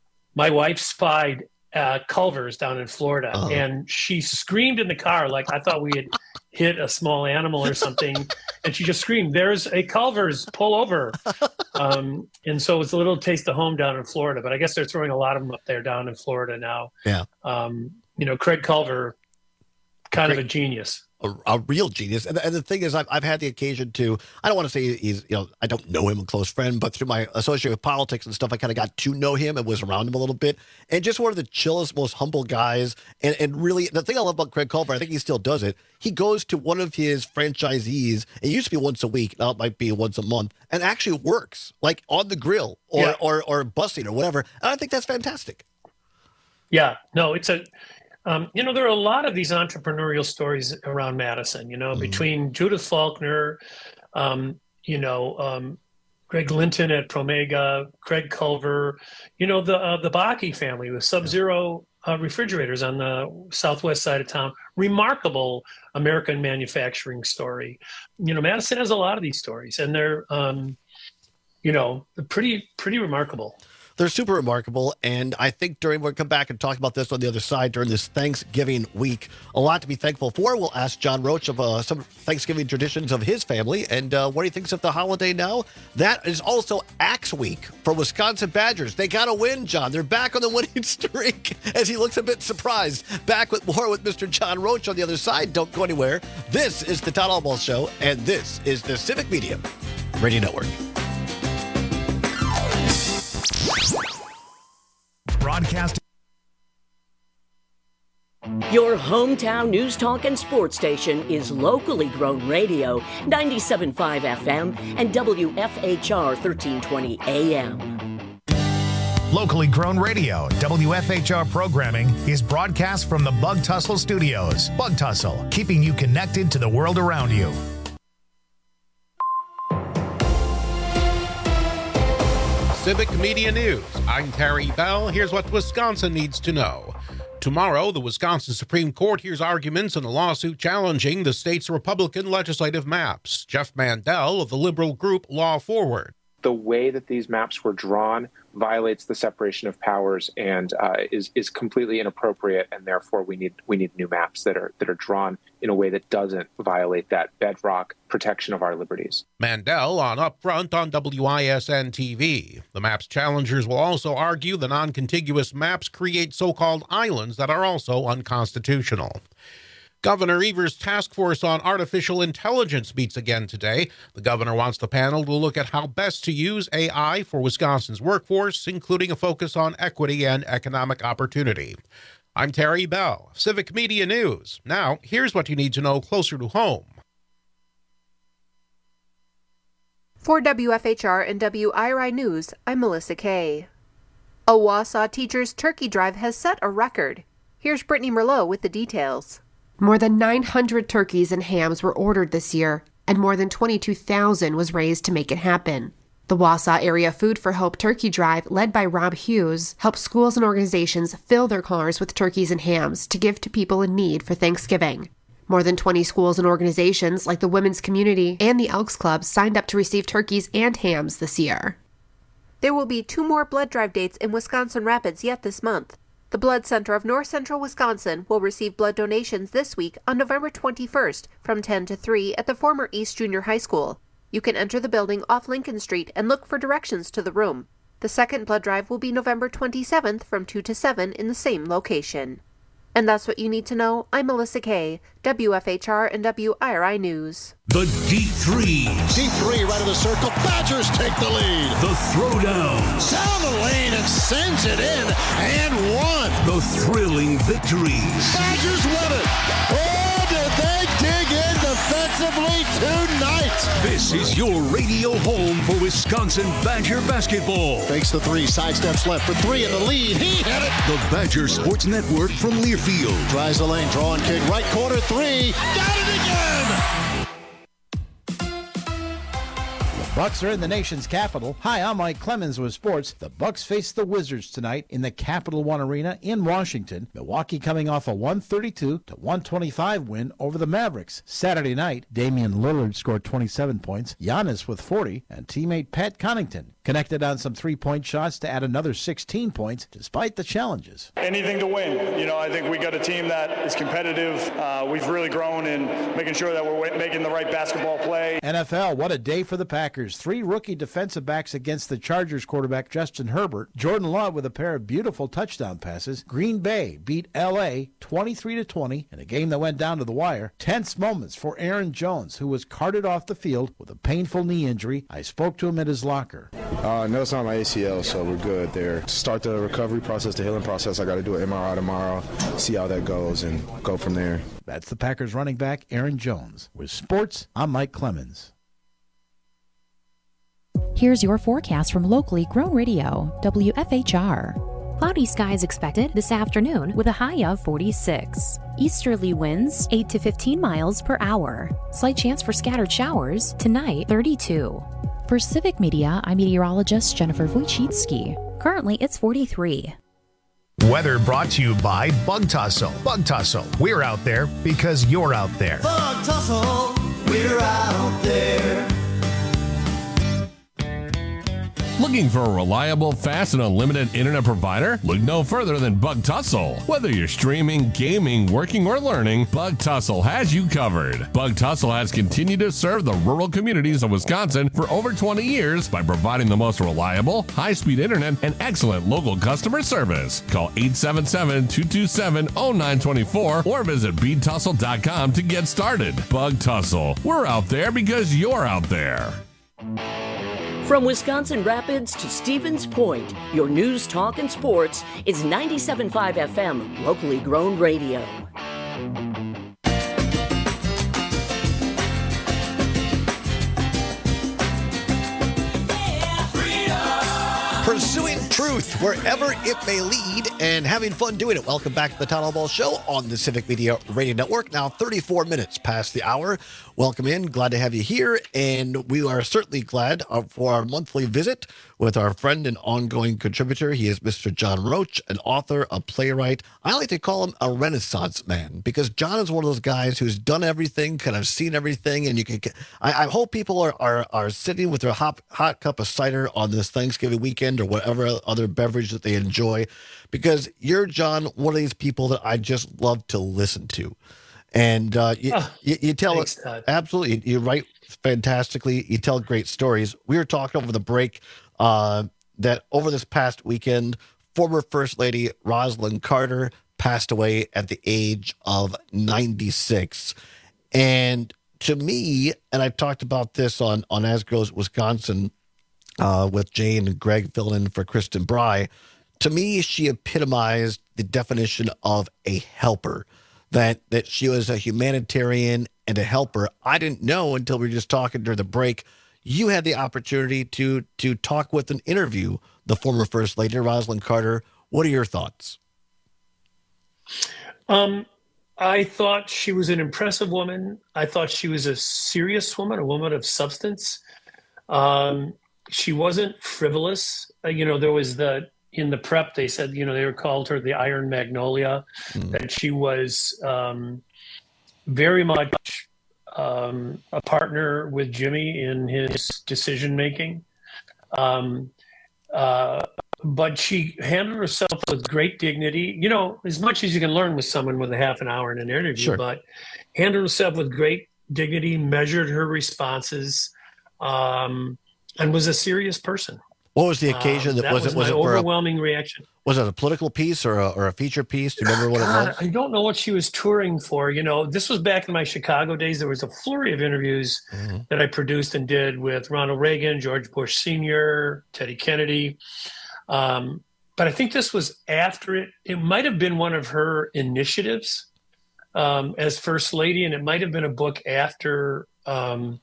my wife spied uh, Culver's down in Florida, uh-huh. and she screamed in the car like I thought we had hit a small animal or something, and she just screamed, "There's a Culver's! Pull over!" um, and so it's a little taste of home down in Florida. But I guess they're throwing a lot of them up there down in Florida now. Yeah, um, you know, Craig Culver, kind Great. of a genius. A, a real genius. And, and the thing is, I've, I've had the occasion to, I don't want to say he's, you know, I don't know him, a close friend, but through my association with politics and stuff, I kind of got to know him and was around him a little bit. And just one of the chillest, most humble guys. And, and really, the thing I love about Craig Culver, I think he still does it. He goes to one of his franchisees, it used to be once a week, now it might be once a month, and actually works, like on the grill or, Yeah. or, or busting or whatever. And I think that's fantastic. Yeah, no, it's a, Um, you know, there are a lot of these entrepreneurial stories around Madison, you know, mm-hmm. between Judith Faulkner, um, you know, um, Greg Linton at Promega, Craig Culver, you know, the uh, the Bakke family with Sub-Zero uh, refrigerators on the southwest side of town. Remarkable American manufacturing story. You know, Madison has a lot of these stories, and they're, um, you know, pretty pretty remarkable. They're super remarkable, and I think during we'll come back and talk about this on the other side during this Thanksgiving week. A lot to be thankful for. We'll ask John Roach of uh, some Thanksgiving traditions of his family and uh, what he thinks of the holiday now. That is also Axe Week for Wisconsin Badgers. They got to win, John. They're back on the winning streak as he looks a bit surprised. Back with more with Mister John Roach on the other side. Don't go anywhere. This is the Todd Albaugh Show, and this is the Civic Media Radio Network. Your hometown news, talk, and sports station is locally grown radio, ninety-seven point five F M and W F H R thirteen twenty A M. Locally grown radio, W F H R programming is broadcast from the Bug Tussle Studios. Bug Tussle, keeping you connected to the world around you. Civic Media News. I'm Terry Bell. Here's what Wisconsin needs to know. Tomorrow, the Wisconsin Supreme Court hears arguments in a lawsuit challenging the state's Republican legislative maps. Jeff Mandel of the liberal group Law Forward. The way that these maps were drawn violates the separation of powers and uh, is is completely inappropriate, and therefore we need we need new maps that are that are drawn in a way that doesn't violate that bedrock protection of our liberties. Mandel on Upfront on W I S N T V. The maps challengers will also argue the non-contiguous maps create so-called islands that are also unconstitutional. Governor Evers' task force on artificial intelligence meets again today. The governor wants the panel to look at how best to use A I for Wisconsin's workforce, including a focus on equity and economic opportunity. I'm Terry Bell, Civic Media News. Now, here's what you need to know closer to home. For W F H R and W I R I News, I'm Melissa Kay. A Wausau Teachers Turkey Drive has set a record. Here's Brittany Merlot with the details. More than nine hundred turkeys and hams were ordered this year, and more than twenty-two thousand was raised to make it happen. The Wausau Area Food for Hope Turkey Drive, led by Rob Hughes, helps schools and organizations fill their cars with turkeys and hams to give to people in need for Thanksgiving. More than twenty schools and organizations like the Women's Community and the Elks Club signed up to receive turkeys and hams this year. There will be two more blood drive dates in Wisconsin Rapids yet this month. The Blood Center of North Central Wisconsin will receive blood donations this week on November twenty-first from ten to three at the former East Junior High School. You can enter the building off Lincoln Street and look for directions to the room. The second blood drive will be November twenty-seventh from two to seven in the same location. And that's what you need to know. I'm Melissa Kay, W F H R and W I R I News. The Deep Three. Deep three right of the circle. Badgers take the lead. The Throwdown. Down the lane and sends it in and one. The thrilling victories. Badgers win it. Oh, did they dig in defensively tonight? This is your radio home for Wisconsin Badger basketball. Fakes the three, sidesteps left for three in the lead. He hit it. The Badger Sports Network from Learfield. Tries the lane, drawing kick, right corner three. Got it again. Bucks are in the nation's capital. Hi, I'm Mike Clemens with sports. The Bucks face the Wizards tonight in the Capital One Arena in Washington. Milwaukee coming off a one thirty-two to one twenty-five win over the Mavericks. Saturday night, Damian Lillard scored twenty-seven points, Giannis with forty, and teammate Pat Connaughton connected on some three-point shots to add another sixteen points despite the challenges. Anything to win. You know, I think we got a team that is competitive. Uh, we've really grown in making sure that we're making the right basketball play. N F L, what a day for the Packers. Three rookie defensive backs against the Chargers quarterback Justin Herbert. Jordan Love with a pair of beautiful touchdown passes. Green Bay beat L A twenty-three to twenty in a game that went down to the wire. Tense moments for Aaron Jones, who was carted off the field with a painful knee injury. I spoke to him at his locker. Uh, no, it's not my A C L, so we're good there. Start the recovery process, the healing process. I got to do an M R I tomorrow, see how that goes, and go from there. That's the Packers running back, Aaron Jones. With sports, I'm Mike Clemens. Here's your forecast from locally grown radio, W F H R. Cloudy skies expected this afternoon with a high of forty-six. Easterly winds eight to fifteen miles per hour. Slight chance for scattered showers tonight, thirty-two. For Civic Media, I'm meteorologist Jennifer Wojcicki. Currently, it's forty-three. Weather brought to you by Bug Tussle. Bug Tussle. We're out there because you're out there. Bug Tussle. We're out there. Looking for a reliable, fast, and unlimited internet provider? Look no further than Bug Tussle. Whether you're streaming, gaming, working, or learning, Bug Tussle has you covered. Bug Tussle has continued to serve the rural communities of Wisconsin for over twenty years by providing the most reliable, high-speed internet and excellent local customer service. Call eight seven seven, two two seven, zero nine two four or visit bead tussle dot com to get started. Bug Tussle. We're out there because you're out there. From Wisconsin Rapids to Stevens Point, your news, talk, and sports is ninety-seven point five F M, locally grown radio. Pursuing truth wherever it may lead and having fun doing it. Welcome back to the Town Hall Ball Show on the Civic Media Radio Network. Now thirty-four minutes past the hour. Welcome in. Glad to have you here. And we are certainly glad for our monthly visit with our friend and ongoing contributor. He is Mister John Roach, an author, a playwright. I like to call him a Renaissance man because John is one of those guys who's done everything, kind of seen everything. And you can, I, I hope people are, are, are sitting with their hot, hot cup of cider on this Thanksgiving weekend or whatever other beverage that they enjoy, because you're, John, one of these people that I just love to listen to. And uh, you, oh, you, you tell thanks, it Todd. Absolutely. You write fantastically. You tell great stories. We were talking over the break uh, that over this past weekend, former First Lady Rosalynn Carter passed away at the age of ninety-six. And to me, and I talked about this on, on As Grows Wisconsin uh, with Jane and Greg filling in for Kristen Bry. To me, she epitomized the definition of a helper. That that she was a humanitarian and a helper. I didn't know until we were just talking during the break. You had the opportunity to to talk with and interview the former First Lady, Rosalynn Carter. What are your thoughts? Um, I thought she was an impressive woman. I thought she was a serious woman, a woman of substance. Um, she wasn't frivolous. Uh, you know, there was the in the prep, they said, you know, they were called her the Iron Magnolia, mm. that she was um, very much um, a partner with Jimmy in his decision-making. Um, uh, but she handled herself with great dignity, you know, as much as you can learn with someone with a half an hour in an interview, sure. but handled herself with great dignity, measured her responses, um, and was a serious person. What was the occasion? Um, that, that was, was it was my it for overwhelming a, reaction. Was it a political piece or a, or a feature piece? Do you remember what God, it was? I don't know what she was touring for. You know, this was back in my Chicago days. There was a flurry of interviews mm-hmm. that I produced and did with Ronald Reagan, George Bush Senior, Teddy Kennedy. Um, but I think this was after it. It might have been one of her initiatives um, as First Lady, and it might have been a book after. Um,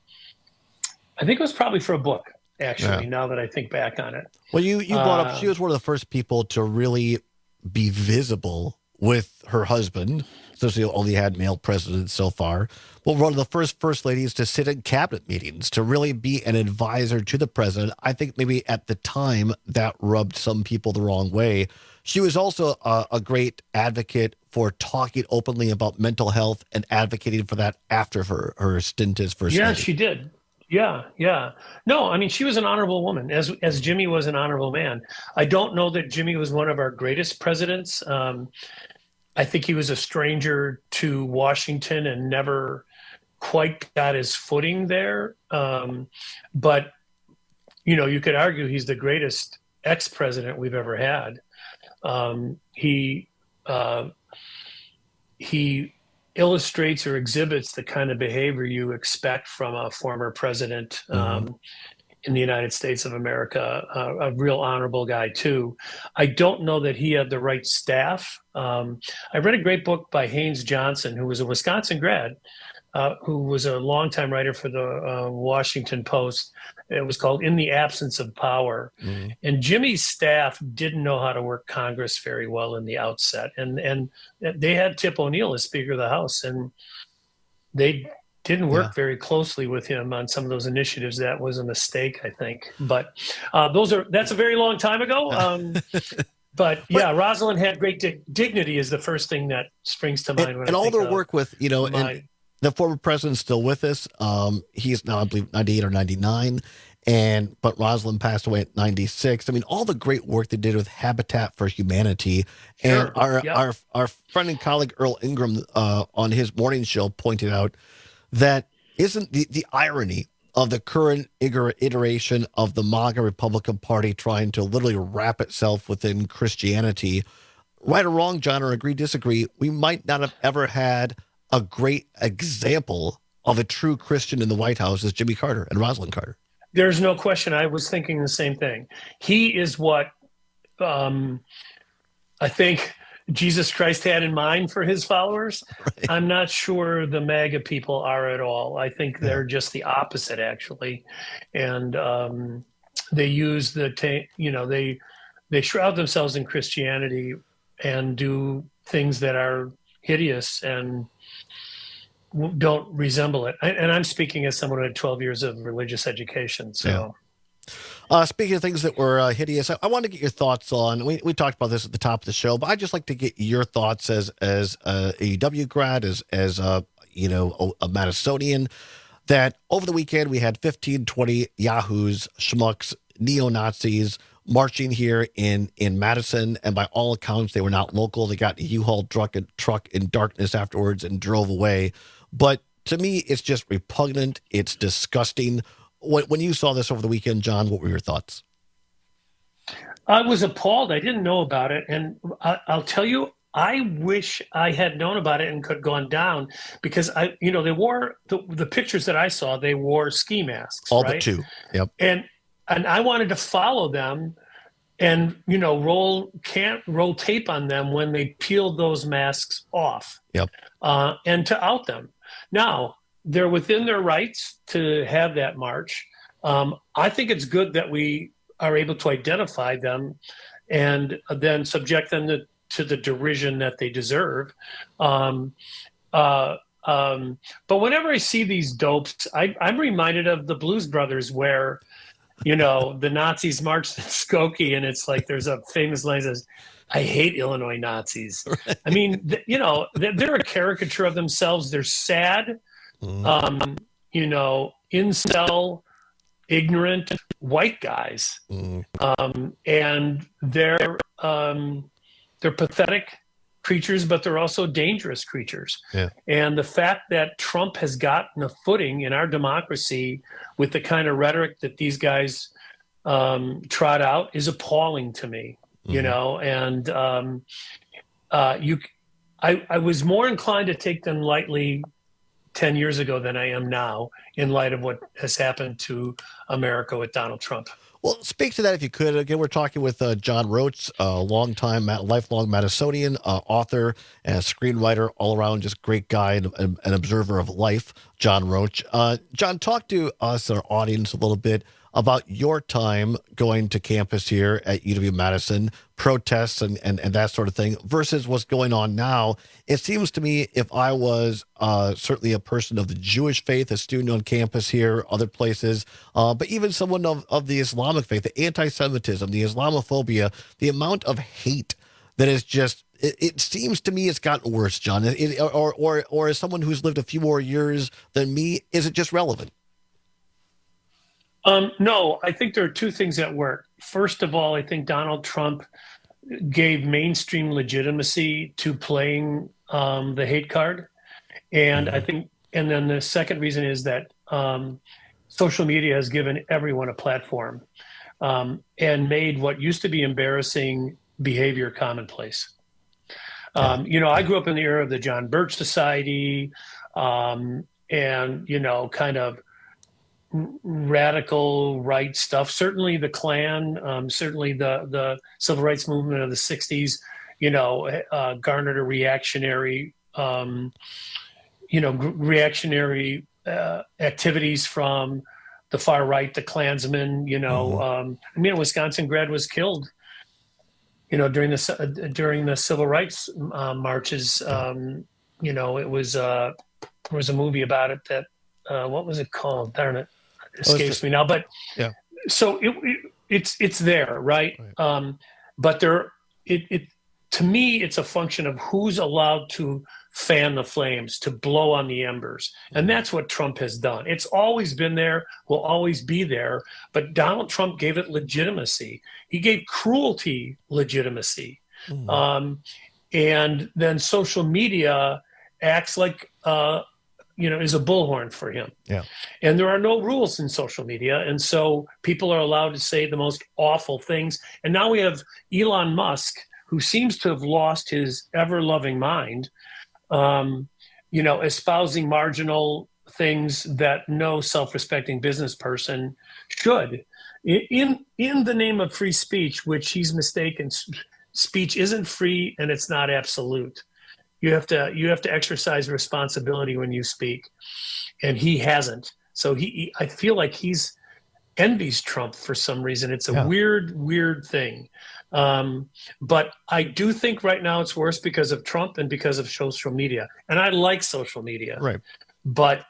I think it was probably for a book. Actually, yeah. Now that I think back on it. Well, you, you brought uh, up, she was one of the first people to really be visible with her husband, since we only had male presidents so far. Well, one of the first first ladies to sit in cabinet meetings, to really be an advisor to the president. I think maybe at the time that rubbed some people the wrong way. She was also a, a great advocate for talking openly about mental health and advocating for that after her, her stint as first yeah, lady. Yeah, she did. Yeah, yeah. No, I mean, she was an honorable woman, as as Jimmy was an honorable man. I don't know that Jimmy was one of our greatest presidents. Um, I think he was a stranger to Washington and never quite got his footing there. Um, but, you know, you could argue he's the greatest ex-president we've ever had. Um, he uh, he... illustrates or exhibits the kind of behavior you expect from a former president um, mm-hmm. in the United States of America, uh, a real honorable guy too. I don't know that he had the right staff. Um, I read a great book by Haynes Johnson, who was a Wisconsin grad, uh, who was a longtime writer for the uh, Washington Post. It was called In the Absence of Power. Mm-hmm. And Jimmy's staff didn't know how to work Congress very well in the outset. And and they had Tip O'Neill as Speaker of the House, and they didn't work yeah. very closely with him on some of those initiatives. That was a mistake, I think. But uh, those are that's a very long time ago. Um, but yeah, Rosalynn had great di- dignity is the first thing that springs to mind. And, when and I all think their of work with, you know, my, and the former president's still with us. Um, he's now, I believe, ninety-eight or ninety-nine. And but Rosalynn passed away at ninety-six. I mean, all the great work they did with Habitat for Humanity. And sure. our, yep. our our friend and colleague Earl Ingram uh, on his morning show pointed out that isn't the, the irony of the current iteration of the MAGA Republican Party trying to literally wrap itself within Christianity. Right or wrong, John, or agree, disagree, we might not have ever had a great example of a true Christian in the White House as Jimmy Carter and Rosalynn Carter. There's no question. I was thinking the same thing. He is what um, I think Jesus Christ had in mind for his followers. Right. I'm not sure the MAGA people are at all. I think they're just the opposite, actually. And um, they use the, ta- you know, they they shroud themselves in Christianity and do things that are hideous and w- don't resemble it. I, and I'm speaking as someone who had twelve years of religious education. So. Yeah. Uh, speaking of things that were uh, hideous, I, I want to get your thoughts on. We, we talked about this at the top of the show, but I'd just like to get your thoughts as as a A E W grad, as as a you know a, a Madisonian. That over the weekend we had fifteen, twenty yahoos, schmucks, neo Nazis marching here in in Madison, and by all accounts they were not local. They got a U-Haul truck and truck in darkness afterwards and drove away. But to me, it's just repugnant. It's disgusting. When, when you saw this over the weekend, John, what were your thoughts? I was appalled. I didn't know about it. And I, I'll tell you, I wish I had known about it and could have gone down, because I, you know, they wore the, the pictures that I saw, they wore ski masks. All right? but two. Yep. And, and I wanted to follow them and, you know, roll, can't roll tape on them when they peeled those masks off. Yep. Uh, and to out them. Now, they're within their rights to have that march. Um, I think it's good that we are able to identify them and then subject them to, to the derision that they deserve. Um, uh, um, but whenever I see these dopes, I, I'm reminded of the Blues Brothers, where, you know, the Nazis marched in Skokie, and it's like there's a famous line that says, "I hate Illinois Nazis." Right. I mean, th- you know, they're a caricature of themselves. They're sad. Um, you know, incel, ignorant white guys, mm. um, and they're um, they're pathetic creatures, but they're also dangerous creatures. Yeah. And the fact that Trump has gotten a footing in our democracy with the kind of rhetoric that these guys um, trot out is appalling to me. Mm. You know, and um, uh, you, I, I was more inclined to take them lightly ten years ago than I am now, in light of what has happened to America with Donald Trump. Well, speak to that if you could. Again, we're talking with uh, John Roach, a longtime, lifelong Madisonian, uh, author and screenwriter, all around just great guy and an observer of life, John Roach. Uh, John, talk to us, our audience, a little bit about your time going to campus here at U W-Madison, protests and, and, and that sort of thing, versus what's going on now. It seems to me, if I was uh, certainly a person of the Jewish faith, a student on campus here, other places, uh, but even someone of, of the Islamic faith, the anti-Semitism, the Islamophobia, the amount of hate that is just, it, it seems to me it's gotten worse, John. It, it, or, or, or as someone who's lived a few more years than me, is it just relevant? Um, no, I think there are two things at work. First of all, I think Donald Trump gave mainstream legitimacy to playing um, the hate card. And mm-hmm. I think, and then the second reason is that um, social media has given everyone a platform um, and made what used to be embarrassing behavior commonplace. Um, you know, I grew up in the era of the John Birch Society um, and, you know, kind of radical right stuff. Certainly the Klan, um, certainly the, the civil rights movement of the sixties, you know, uh, garnered a reactionary, um, you know, g- reactionary uh, activities from the far right, the Klansmen, you know. Mm-hmm. Um, I mean, a Wisconsin grad was killed, you know, during the, uh, during the civil rights uh, marches. Um, you know, it was, uh, there was a movie about it that, uh, what was it called? Darn it. Escapes me now, but yeah. So it, it it's it's there, right? right. Um, but there, it it to me, it's a function of who's allowed to fan the flames, to blow on the embers, and that's what Trump has done. It's always been there, will always be there. But Donald Trump gave it legitimacy. He gave cruelty legitimacy, mm. um, and then social media acts like. Uh, you know, is a bullhorn for him. Yeah. And there are no rules in social media. And so people are allowed to say the most awful things. And now we have Elon Musk, who seems to have lost his ever-loving mind, um, you know, espousing marginal things that no self-respecting business person should. In, in the name of free speech, which he's mistaken speech isn't free and it's not absolute. You have to you have to exercise responsibility when you speak, and he hasn't. So he, he I feel like he's envies Trump for some reason. It's a Yeah. weird, weird thing. Um, but I do think right now it's worse because of Trump and because of social media. And I like social media. Right. But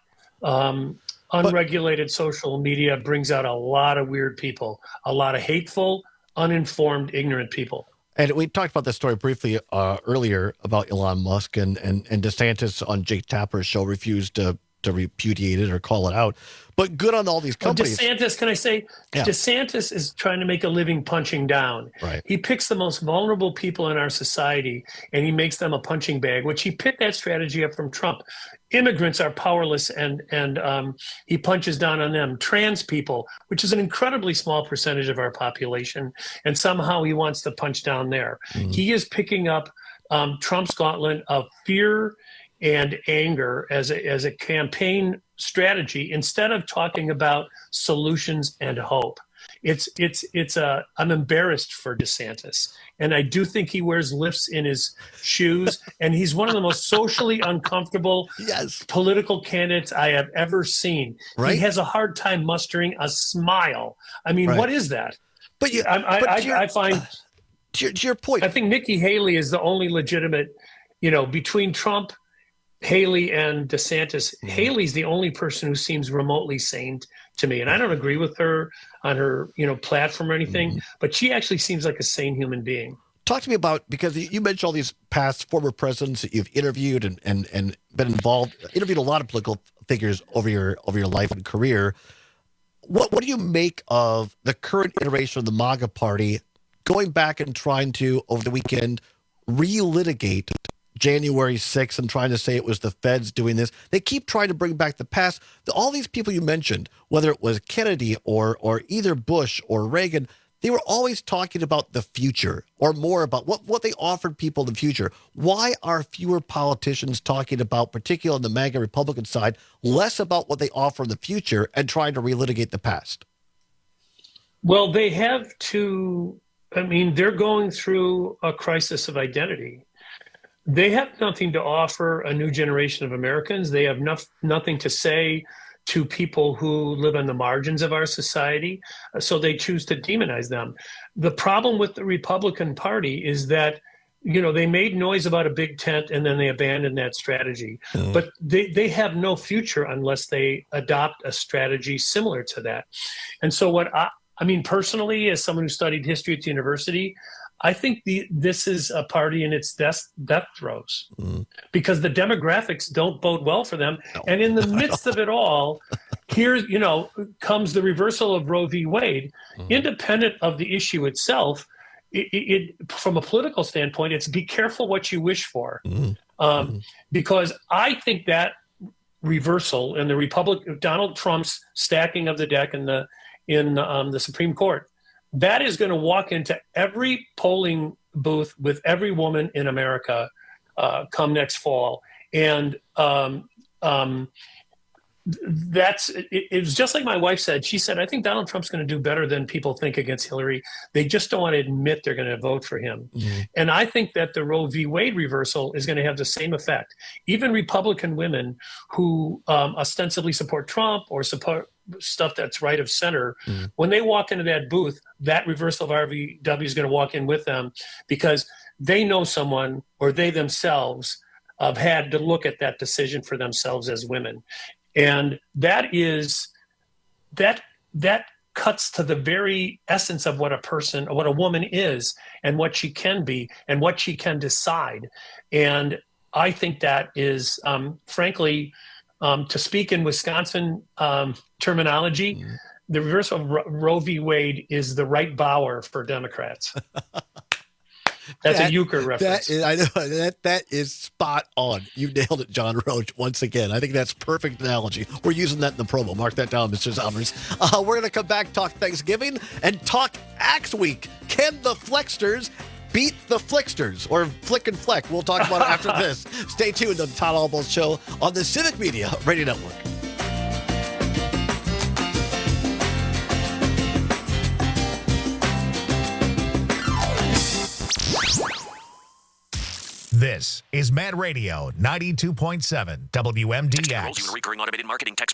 um, unregulated social media brings out a lot of weird people, a lot of hateful, uninformed, ignorant people. And we talked about this story briefly uh, earlier about Elon Musk and, and, and DeSantis on Jake Tapper's show refused to, to repudiate it or call it out. But good on all these Well, companies. DeSantis, can I say, Yeah. DeSantis is trying to make a living punching down. Right. He picks the most vulnerable people in our society and he makes them a punching bag, which he picked that strategy up from Trump. Immigrants are powerless and and um, he punches down on them. Trans people, which is an incredibly small percentage of our population, and somehow he wants to punch down there. Mm-hmm. He is picking up um, Trump's gauntlet of fear and anger as a, as a campaign strategy instead of talking about solutions and hope. It's it's it's a I'm embarrassed for DeSantis, and I do think he wears lifts in his shoes, and he's one of the most socially uncomfortable yes. political candidates I have ever seen. Right. He has a hard time mustering a smile. I mean, Right. what is that? But you, I, but I, to your- I, I find to your, to your point, I think Nikki Haley is the only legitimate, you know, between Trump, Haley, and DeSantis. Mm-hmm. Haley's the only person who seems remotely sane to me, and I don't agree with her on her, you know, platform or anything, Mm-hmm. but she actually seems like a sane human being. Talk to me about, because you you mentioned all these past former presidents that you've interviewed and, and, and been involved, interviewed a lot of political figures over your over your life and career. What what do you make of the current iteration of the MAGA party going back and trying to, over the weekend, relitigate January sixth and trying to say it was the feds doing this? They keep trying to bring back the past. All these people you mentioned, whether it was Kennedy or or either Bush or Reagan, they were always talking about the future or more about what, what they offered people in the future. Why are fewer politicians talking about, particularly on the MAGA Republican side, less about what they offer in the future and trying to relitigate the past? Well, they have to, I mean, they're going through a crisis of identity. They have nothing to offer a new generation of Americans. They have no, nothing to say to people who live on the margins of our society, so they choose to demonize them. The problem with the Republican Party is that, you know, they made noise about a big tent and then they abandoned that strategy. Mm. But they, they have no future unless they adopt a strategy similar to that. And so what I, I mean, personally, as someone who studied history at the university, I think the, this is a party in its death, death throes Mm. because the demographics don't bode well for them. No. And in the midst of it all, here, you know, comes the reversal of Roe v. Wade. Mm. Independent of the issue itself, it, it, from a political standpoint, it's be careful what you wish for. Mm. Um, Mm. Because I think that reversal and the Republic, Donald Trump's stacking of the deck in the in um, the Supreme Court, that is going to walk into every polling booth with every woman in America uh, come next fall. And um, um, that's, it, it was just like my wife said. She said, I think Donald Trump's going to do better than people think against Hillary. They just don't want to admit they're going to vote for him. Mm-hmm. And I think that the Roe v. Wade reversal is going to have the same effect. Even Republican women who um, ostensibly support Trump or support stuff that's right of center, Mm-hmm. when they walk into that booth, that reversal of R V W is going to walk in with them because they know someone or they themselves have had to look at that decision for themselves as women. And that is, that, that cuts to the very essence of what a person, what a woman is and what she can be and what she can decide. And I think that is, um, frankly, um, to speak in Wisconsin um, terminology, mm-hmm. the reverse of Ro- Roe v. Wade is the right Bauer for Democrats. That's that, a euchre reference. That is, I know that that is spot on. You nailed it, John Roach. Once again, I think that's perfect analogy. We're using that in the promo. Mark that down, Mister Summers. Uh, we're going to come back, talk Thanksgiving, and talk Axe Week. Can the Flexters beat the Flicksters, or Flick and Fleck? We'll talk about it after this. Stay tuned on the Todd Albaugh Show on the Civic Media Radio Network. This is Mad Radio ninety-two point seven W M D X. Recurring automated marketing text.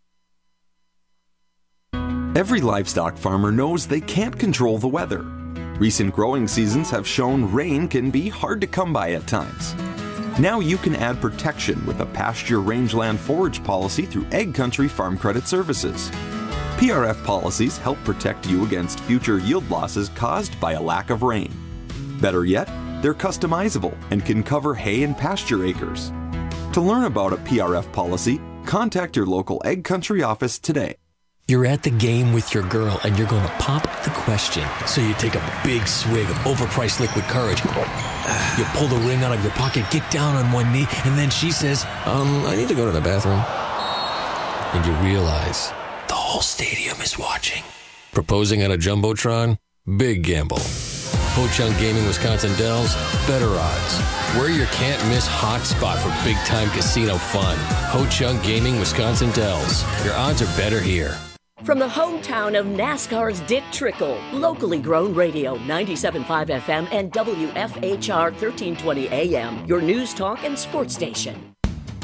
Every livestock farmer knows they can't control the weather. Recent growing seasons have shown rain can be hard to come by at times. Now you can add protection with a pasture rangeland forage policy through Ag Country Farm Credit Services. P R F policies help protect you against future yield losses caused by a lack of rain. Better yet, they're customizable and can cover hay and pasture acres. To learn about a P R F policy, contact your local Ag Country office today. You're at the game with your girl and you're going to pop the question. So you take a big swig of overpriced liquid courage. You pull the ring out of your pocket, get down on one knee, and then she says, um, I need to go to the bathroom. And you realize the whole stadium is watching. Proposing on a Jumbotron? Big gamble. Ho-Chunk Gaming Wisconsin Dells, better odds. We're your can't-miss hotspot for big-time casino fun. Ho-Chunk Gaming Wisconsin Dells. Your odds are better here. From the hometown of NASCAR's Dick Trickle, locally grown radio, ninety-seven point five F M and W F H R thirteen twenty A M, your news talk and sports station.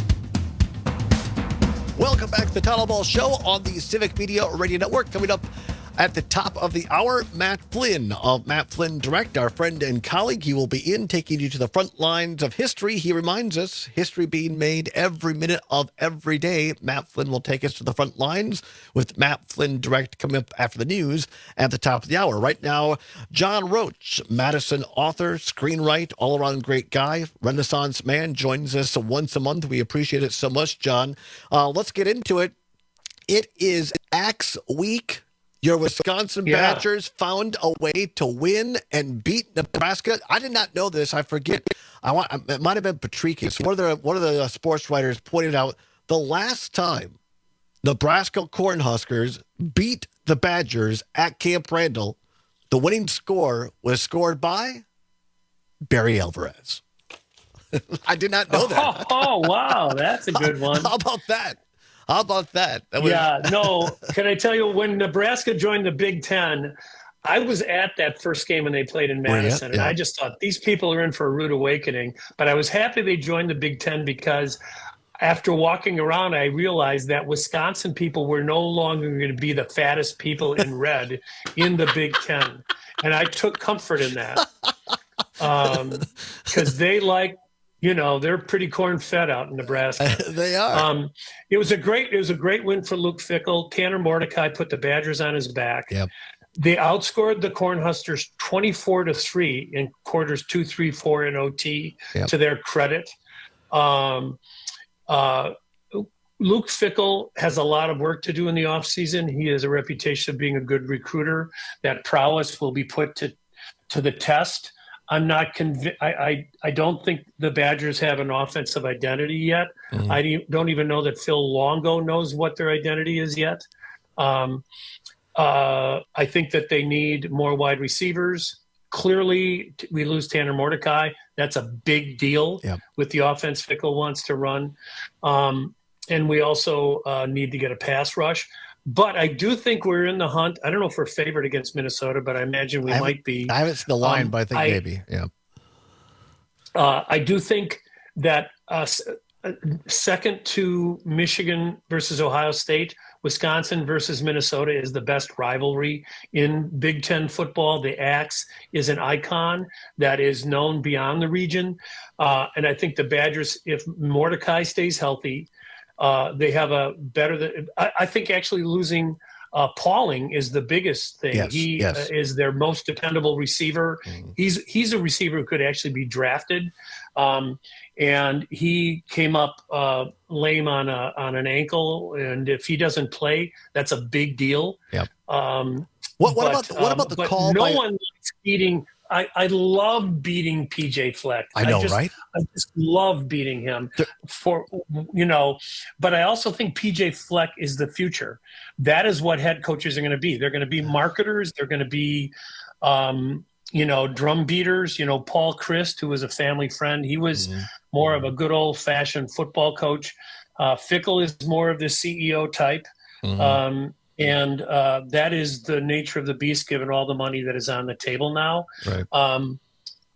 Welcome back to the Tunnel Ball Show on the Civic Media Radio Network. Coming up at the top of the hour, Matt Flynn of Matt Flynn Direct, our friend and colleague. He will be in, taking you to the front lines of history. He reminds us, history being made every minute of every day. Matt Flynn will take us to the front lines with Matt Flynn Direct coming up after the news at the top of the hour. Right now, John Roach, Madison author, screenwriter, all-around great guy, Renaissance man, joins us once a month. We appreciate it so much, John. Uh, let's get into it. It is Axe Week. Your Wisconsin Yeah. Badgers found a way to win and beat Nebraska. I did not know this. I forget. I want. It might have been Patricus. One of the one of the uh, sports writers pointed out the last time Nebraska Cornhuskers beat the Badgers at Camp Randall, the winning score was scored by Barry Alvarez. I did not know that. Oh, oh, wow, that's a good one. How about that? How about that? that was... Yeah, no. Can I tell you, when Nebraska joined the Big Ten, I was at that first game when they played in Madison, yeah. and I just thought these people are in for a rude awakening. But I was happy they joined the Big Ten because after walking around, I realized that Wisconsin people were no longer going to be the fattest people in red in the Big Ten, and I took comfort in that because um, they like. You know, they're pretty corn-fed out in Nebraska. They are. Um, it was a great, it was a great win for Luke Fickell. Tanner Mordecai put the Badgers on his back. Yep. They outscored the Cornhuskers twenty-four to three in quarters two, three, four, and O T. Yep. To their credit. Um, uh, Luke Fickell has a lot of work to do in the offseason. He has a reputation of being a good recruiter. That prowess will be put to to the test. I'm not convinced. I, I, I don't think the Badgers have an offensive identity yet. Mm-hmm. I don't even know that Phil Longo knows what their identity is yet. Um, uh, I think that they need more wide receivers. Clearly, we lose Tanner Mordecai. That's a big deal yep. with the offense Fickell wants to run. Um, and we also uh, need to get a pass rush. But I do think we're in the hunt. I don't know if we're favored against Minnesota, but I imagine we I might be. I haven't seen the line, um, but I think I, maybe, yeah. Uh, I do think that uh, second to Michigan versus Ohio State, Wisconsin versus Minnesota is the best rivalry in Big Ten football. The Axe is an icon that is known beyond the region. Uh, and I think the Badgers, if Mordecai stays healthy, Uh, they have a better than I, I think actually losing uh, Pauling is the biggest thing. Yes, he yes. uh, is their most dependable receiver. Mm-hmm. He's he's a receiver who could actually be drafted, um, and he came up uh, lame on a on an ankle. And if he doesn't play, that's a big deal. Yep. Um, what what but, about the, what about the um, call? No by... one likes beating. I, I love beating P J Fleck. I know, I just, right? I just love beating him for, you know, but I also think P J Fleck is the future. That is what head coaches are going to be. They're going to be marketers. They're going to be, um, you know, drum beaters. You know, Paul Christ, who was a family friend, he was mm-hmm. more of a good old fashioned football coach. Uh, Fickell is more of the C E O type. Mm-hmm. Um, And uh, that is the nature of the beast, given all the money that is on the table now. Right. Um,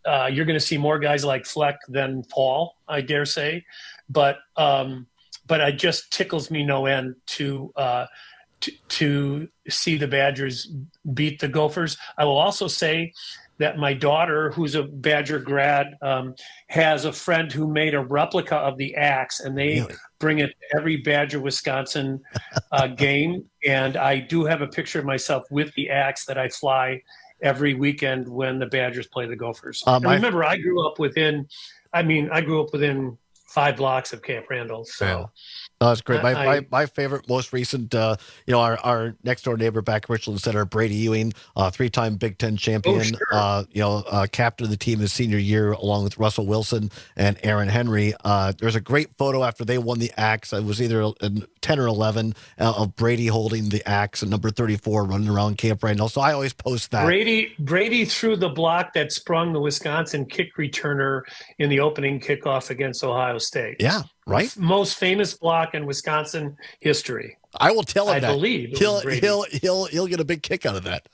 uh, you're going to see more guys like Fleck than Paul, I dare say. But um, but it just tickles me no end to, uh, to to see the Badgers beat the Gophers. I will also say that my daughter, who's a Badger grad, um, has a friend who made a replica of the axe, and they really? bring it to every Badger Wisconsin uh, game. And I do have a picture of myself with the axe that I fly every weekend when the Badgers play the Gophers. Um, and remember, I grew up within, I mean, I grew up within five blocks of Camp Randall. So. Yeah. Oh, that's great. My, I, my my favorite, most recent, uh, you know, our, our next door neighbor back in Richland Center, Brady Ewing, uh, three-time Big Ten champion, oh, sure. uh, you know, uh, captain of the team his senior year, along with Russell Wilson and Aaron Henry. Uh, there's a great photo after they won the axe. It was either ten or eleven uh, of Brady holding the axe and number thirty-four running around Camp Randall. So I always post that. Brady Brady threw the block that sprung the Wisconsin kick returner in the opening kickoff against Ohio State. Yeah. Right, most famous block in Wisconsin history. I will tell him I that. believe he'll he'll he'll he'll get a big kick out of that.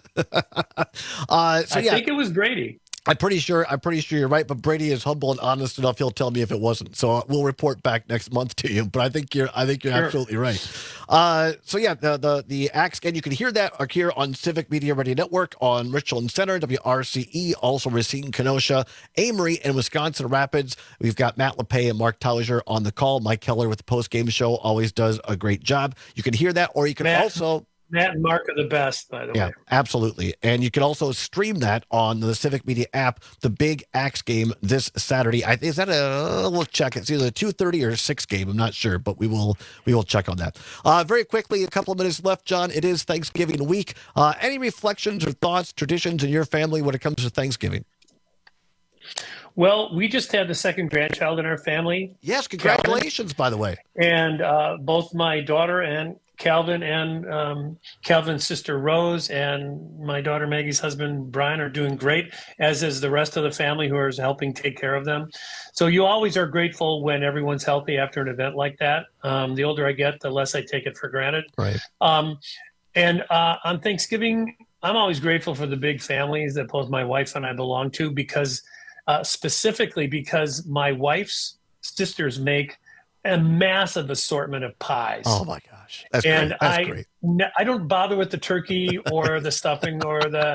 uh, so I yeah, think it was Brady. I'm pretty sure. I'm pretty sure you're right. But Brady is humble and honest enough. He'll tell me if it wasn't. So we'll report back next month to you. But I think you're. I think you're sure. absolutely right. Uh, so yeah, the the the axe, and you can hear that here on Civic Media Radio Network on Richland Center, W R C E, also Racine, Kenosha, Amory, and Wisconsin Rapids. We've got Matt LePay and Mark Tauliger on the call. Mike Keller with the post game show always does a great job. You can hear that, or you can Matt. also. Matt and Mark are the best, by the yeah, way. Yeah, absolutely. And you can also stream that on the Civic Media app, the Big Axe game this Saturday. I Is that a, we'll check. It's either a two thirty or a six game. I'm not sure, but we will we will check on that. Uh, very quickly, a couple of minutes left, John. It is Thanksgiving week. Uh, any reflections or thoughts, traditions in your family when it comes to Thanksgiving? Well, we just had the second grandchild in our family. Yes, congratulations, Calvin. By the way. And uh, both my daughter and Calvin and um, Calvin's sister Rose and my daughter Maggie's husband Brian are doing great, as is the rest of the family who is helping take care of them. So you always are grateful when everyone's healthy after an event like that. Um, the older I get, the less I take it for granted. Right. Um, and uh, on Thanksgiving, I'm always grateful for the big families that both my wife and I belong to, because uh, specifically because my wife's sisters make a massive assortment of pies. Oh my gosh. That's and great. That's I, great. I don't bother with the turkey or the stuffing or the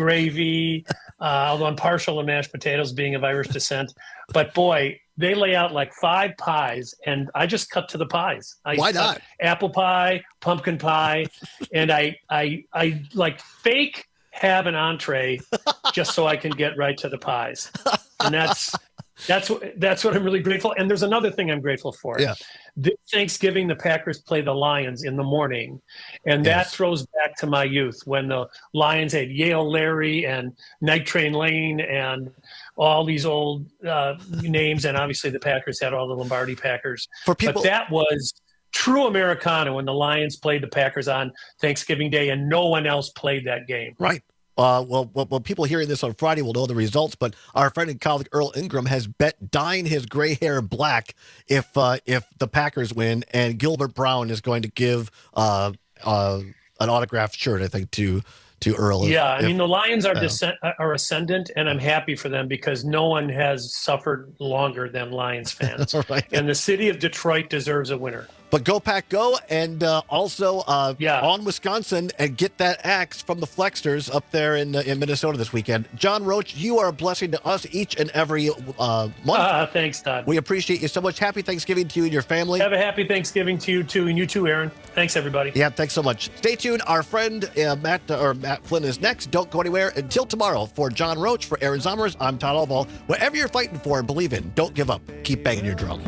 gravy, uh, although I'm partial to mashed potatoes, being of Irish descent. But boy, they lay out like five pies, and I just cut to the pies. I Why not? Apple pie, pumpkin pie, and I, I, I like fake have an entree just so I can get right to the pies. And that's that's what that's what I'm really grateful. And there's another thing I'm grateful for. Yeah. This Thanksgiving, the Packers play the Lions in the morning, and that Yes. throws back to my youth when the Lions had Yale Larry and Night Train Lane and all these old uh, names, and obviously the Packers had all the Lombardi Packers. For people- but that was true Americana when the Lions played the Packers on Thanksgiving Day, and no one else played that game. Right. Uh, well, well, well, people hearing this on Friday will know the results, but our friend and colleague Earl Ingram has bet dyeing his gray hair black if uh, if the Packers win, and Gilbert Brown is going to give uh, uh, an autographed shirt, I think, to to Earl. if- Yeah, I if- mean, the Lions are uh, descent, are ascendant, and I'm happy for them because no one has suffered longer than Lions fans. Right. And the city of Detroit deserves a winner. But go Pack go, and uh, also uh, Yeah. on Wisconsin, and get that axe from the Flexters up there in uh, in Minnesota this weekend. John Roach, you are a blessing to us each and every uh, month. Uh, thanks, Todd. We appreciate you so much. Happy Thanksgiving to you and your family. Have a happy Thanksgiving to you, too, and you too, Aaron. Thanks, everybody. Yeah, thanks so much. Stay tuned. Our friend uh, Matt uh, or Matt Flynn is next. Don't go anywhere until tomorrow. For John Roach, for Aaron Zommers, I'm Todd Albaugh. Whatever you're fighting for and believe in, don't give up. Keep banging your drum.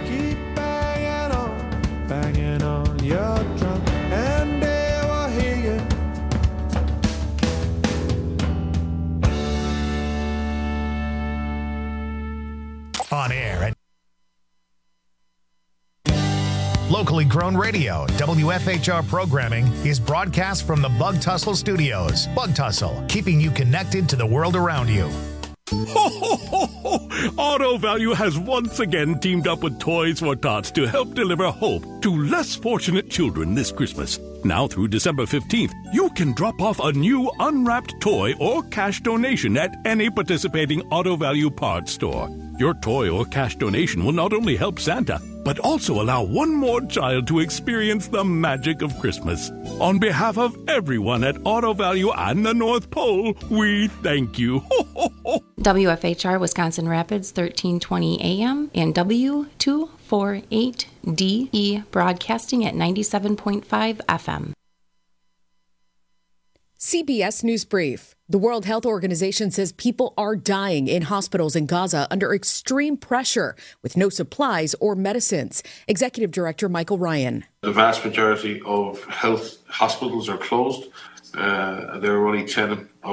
Banging on your drum, and they will hear you. On air and locally grown radio, W F H R programming is broadcast from the Bug Tussle Studios. Bug Tussle, keeping you connected to the world around you. Ho, ho, ho, ho. Auto Value has once again teamed up with Toys for Tots to help deliver hope to less fortunate children this Christmas. Now through December fifteenth, you can drop off a new unwrapped toy or cash donation at any participating Auto Value Parts store. Your toy or cash donation will not only help Santa, but also allow one more child to experience the magic of Christmas. On behalf of everyone at Auto Value and the North Pole, we thank you. W F H R Wisconsin Rapids, thirteen twenty A M and W two forty-eight D E broadcasting at ninety-seven point five F M. C B S News Brief. The World Health Organization says people are dying in hospitals in Gaza under extreme pressure with no supplies or medicines. Executive Director Michael Ryan. The vast majority of health hospitals are closed. Uh, there are only ten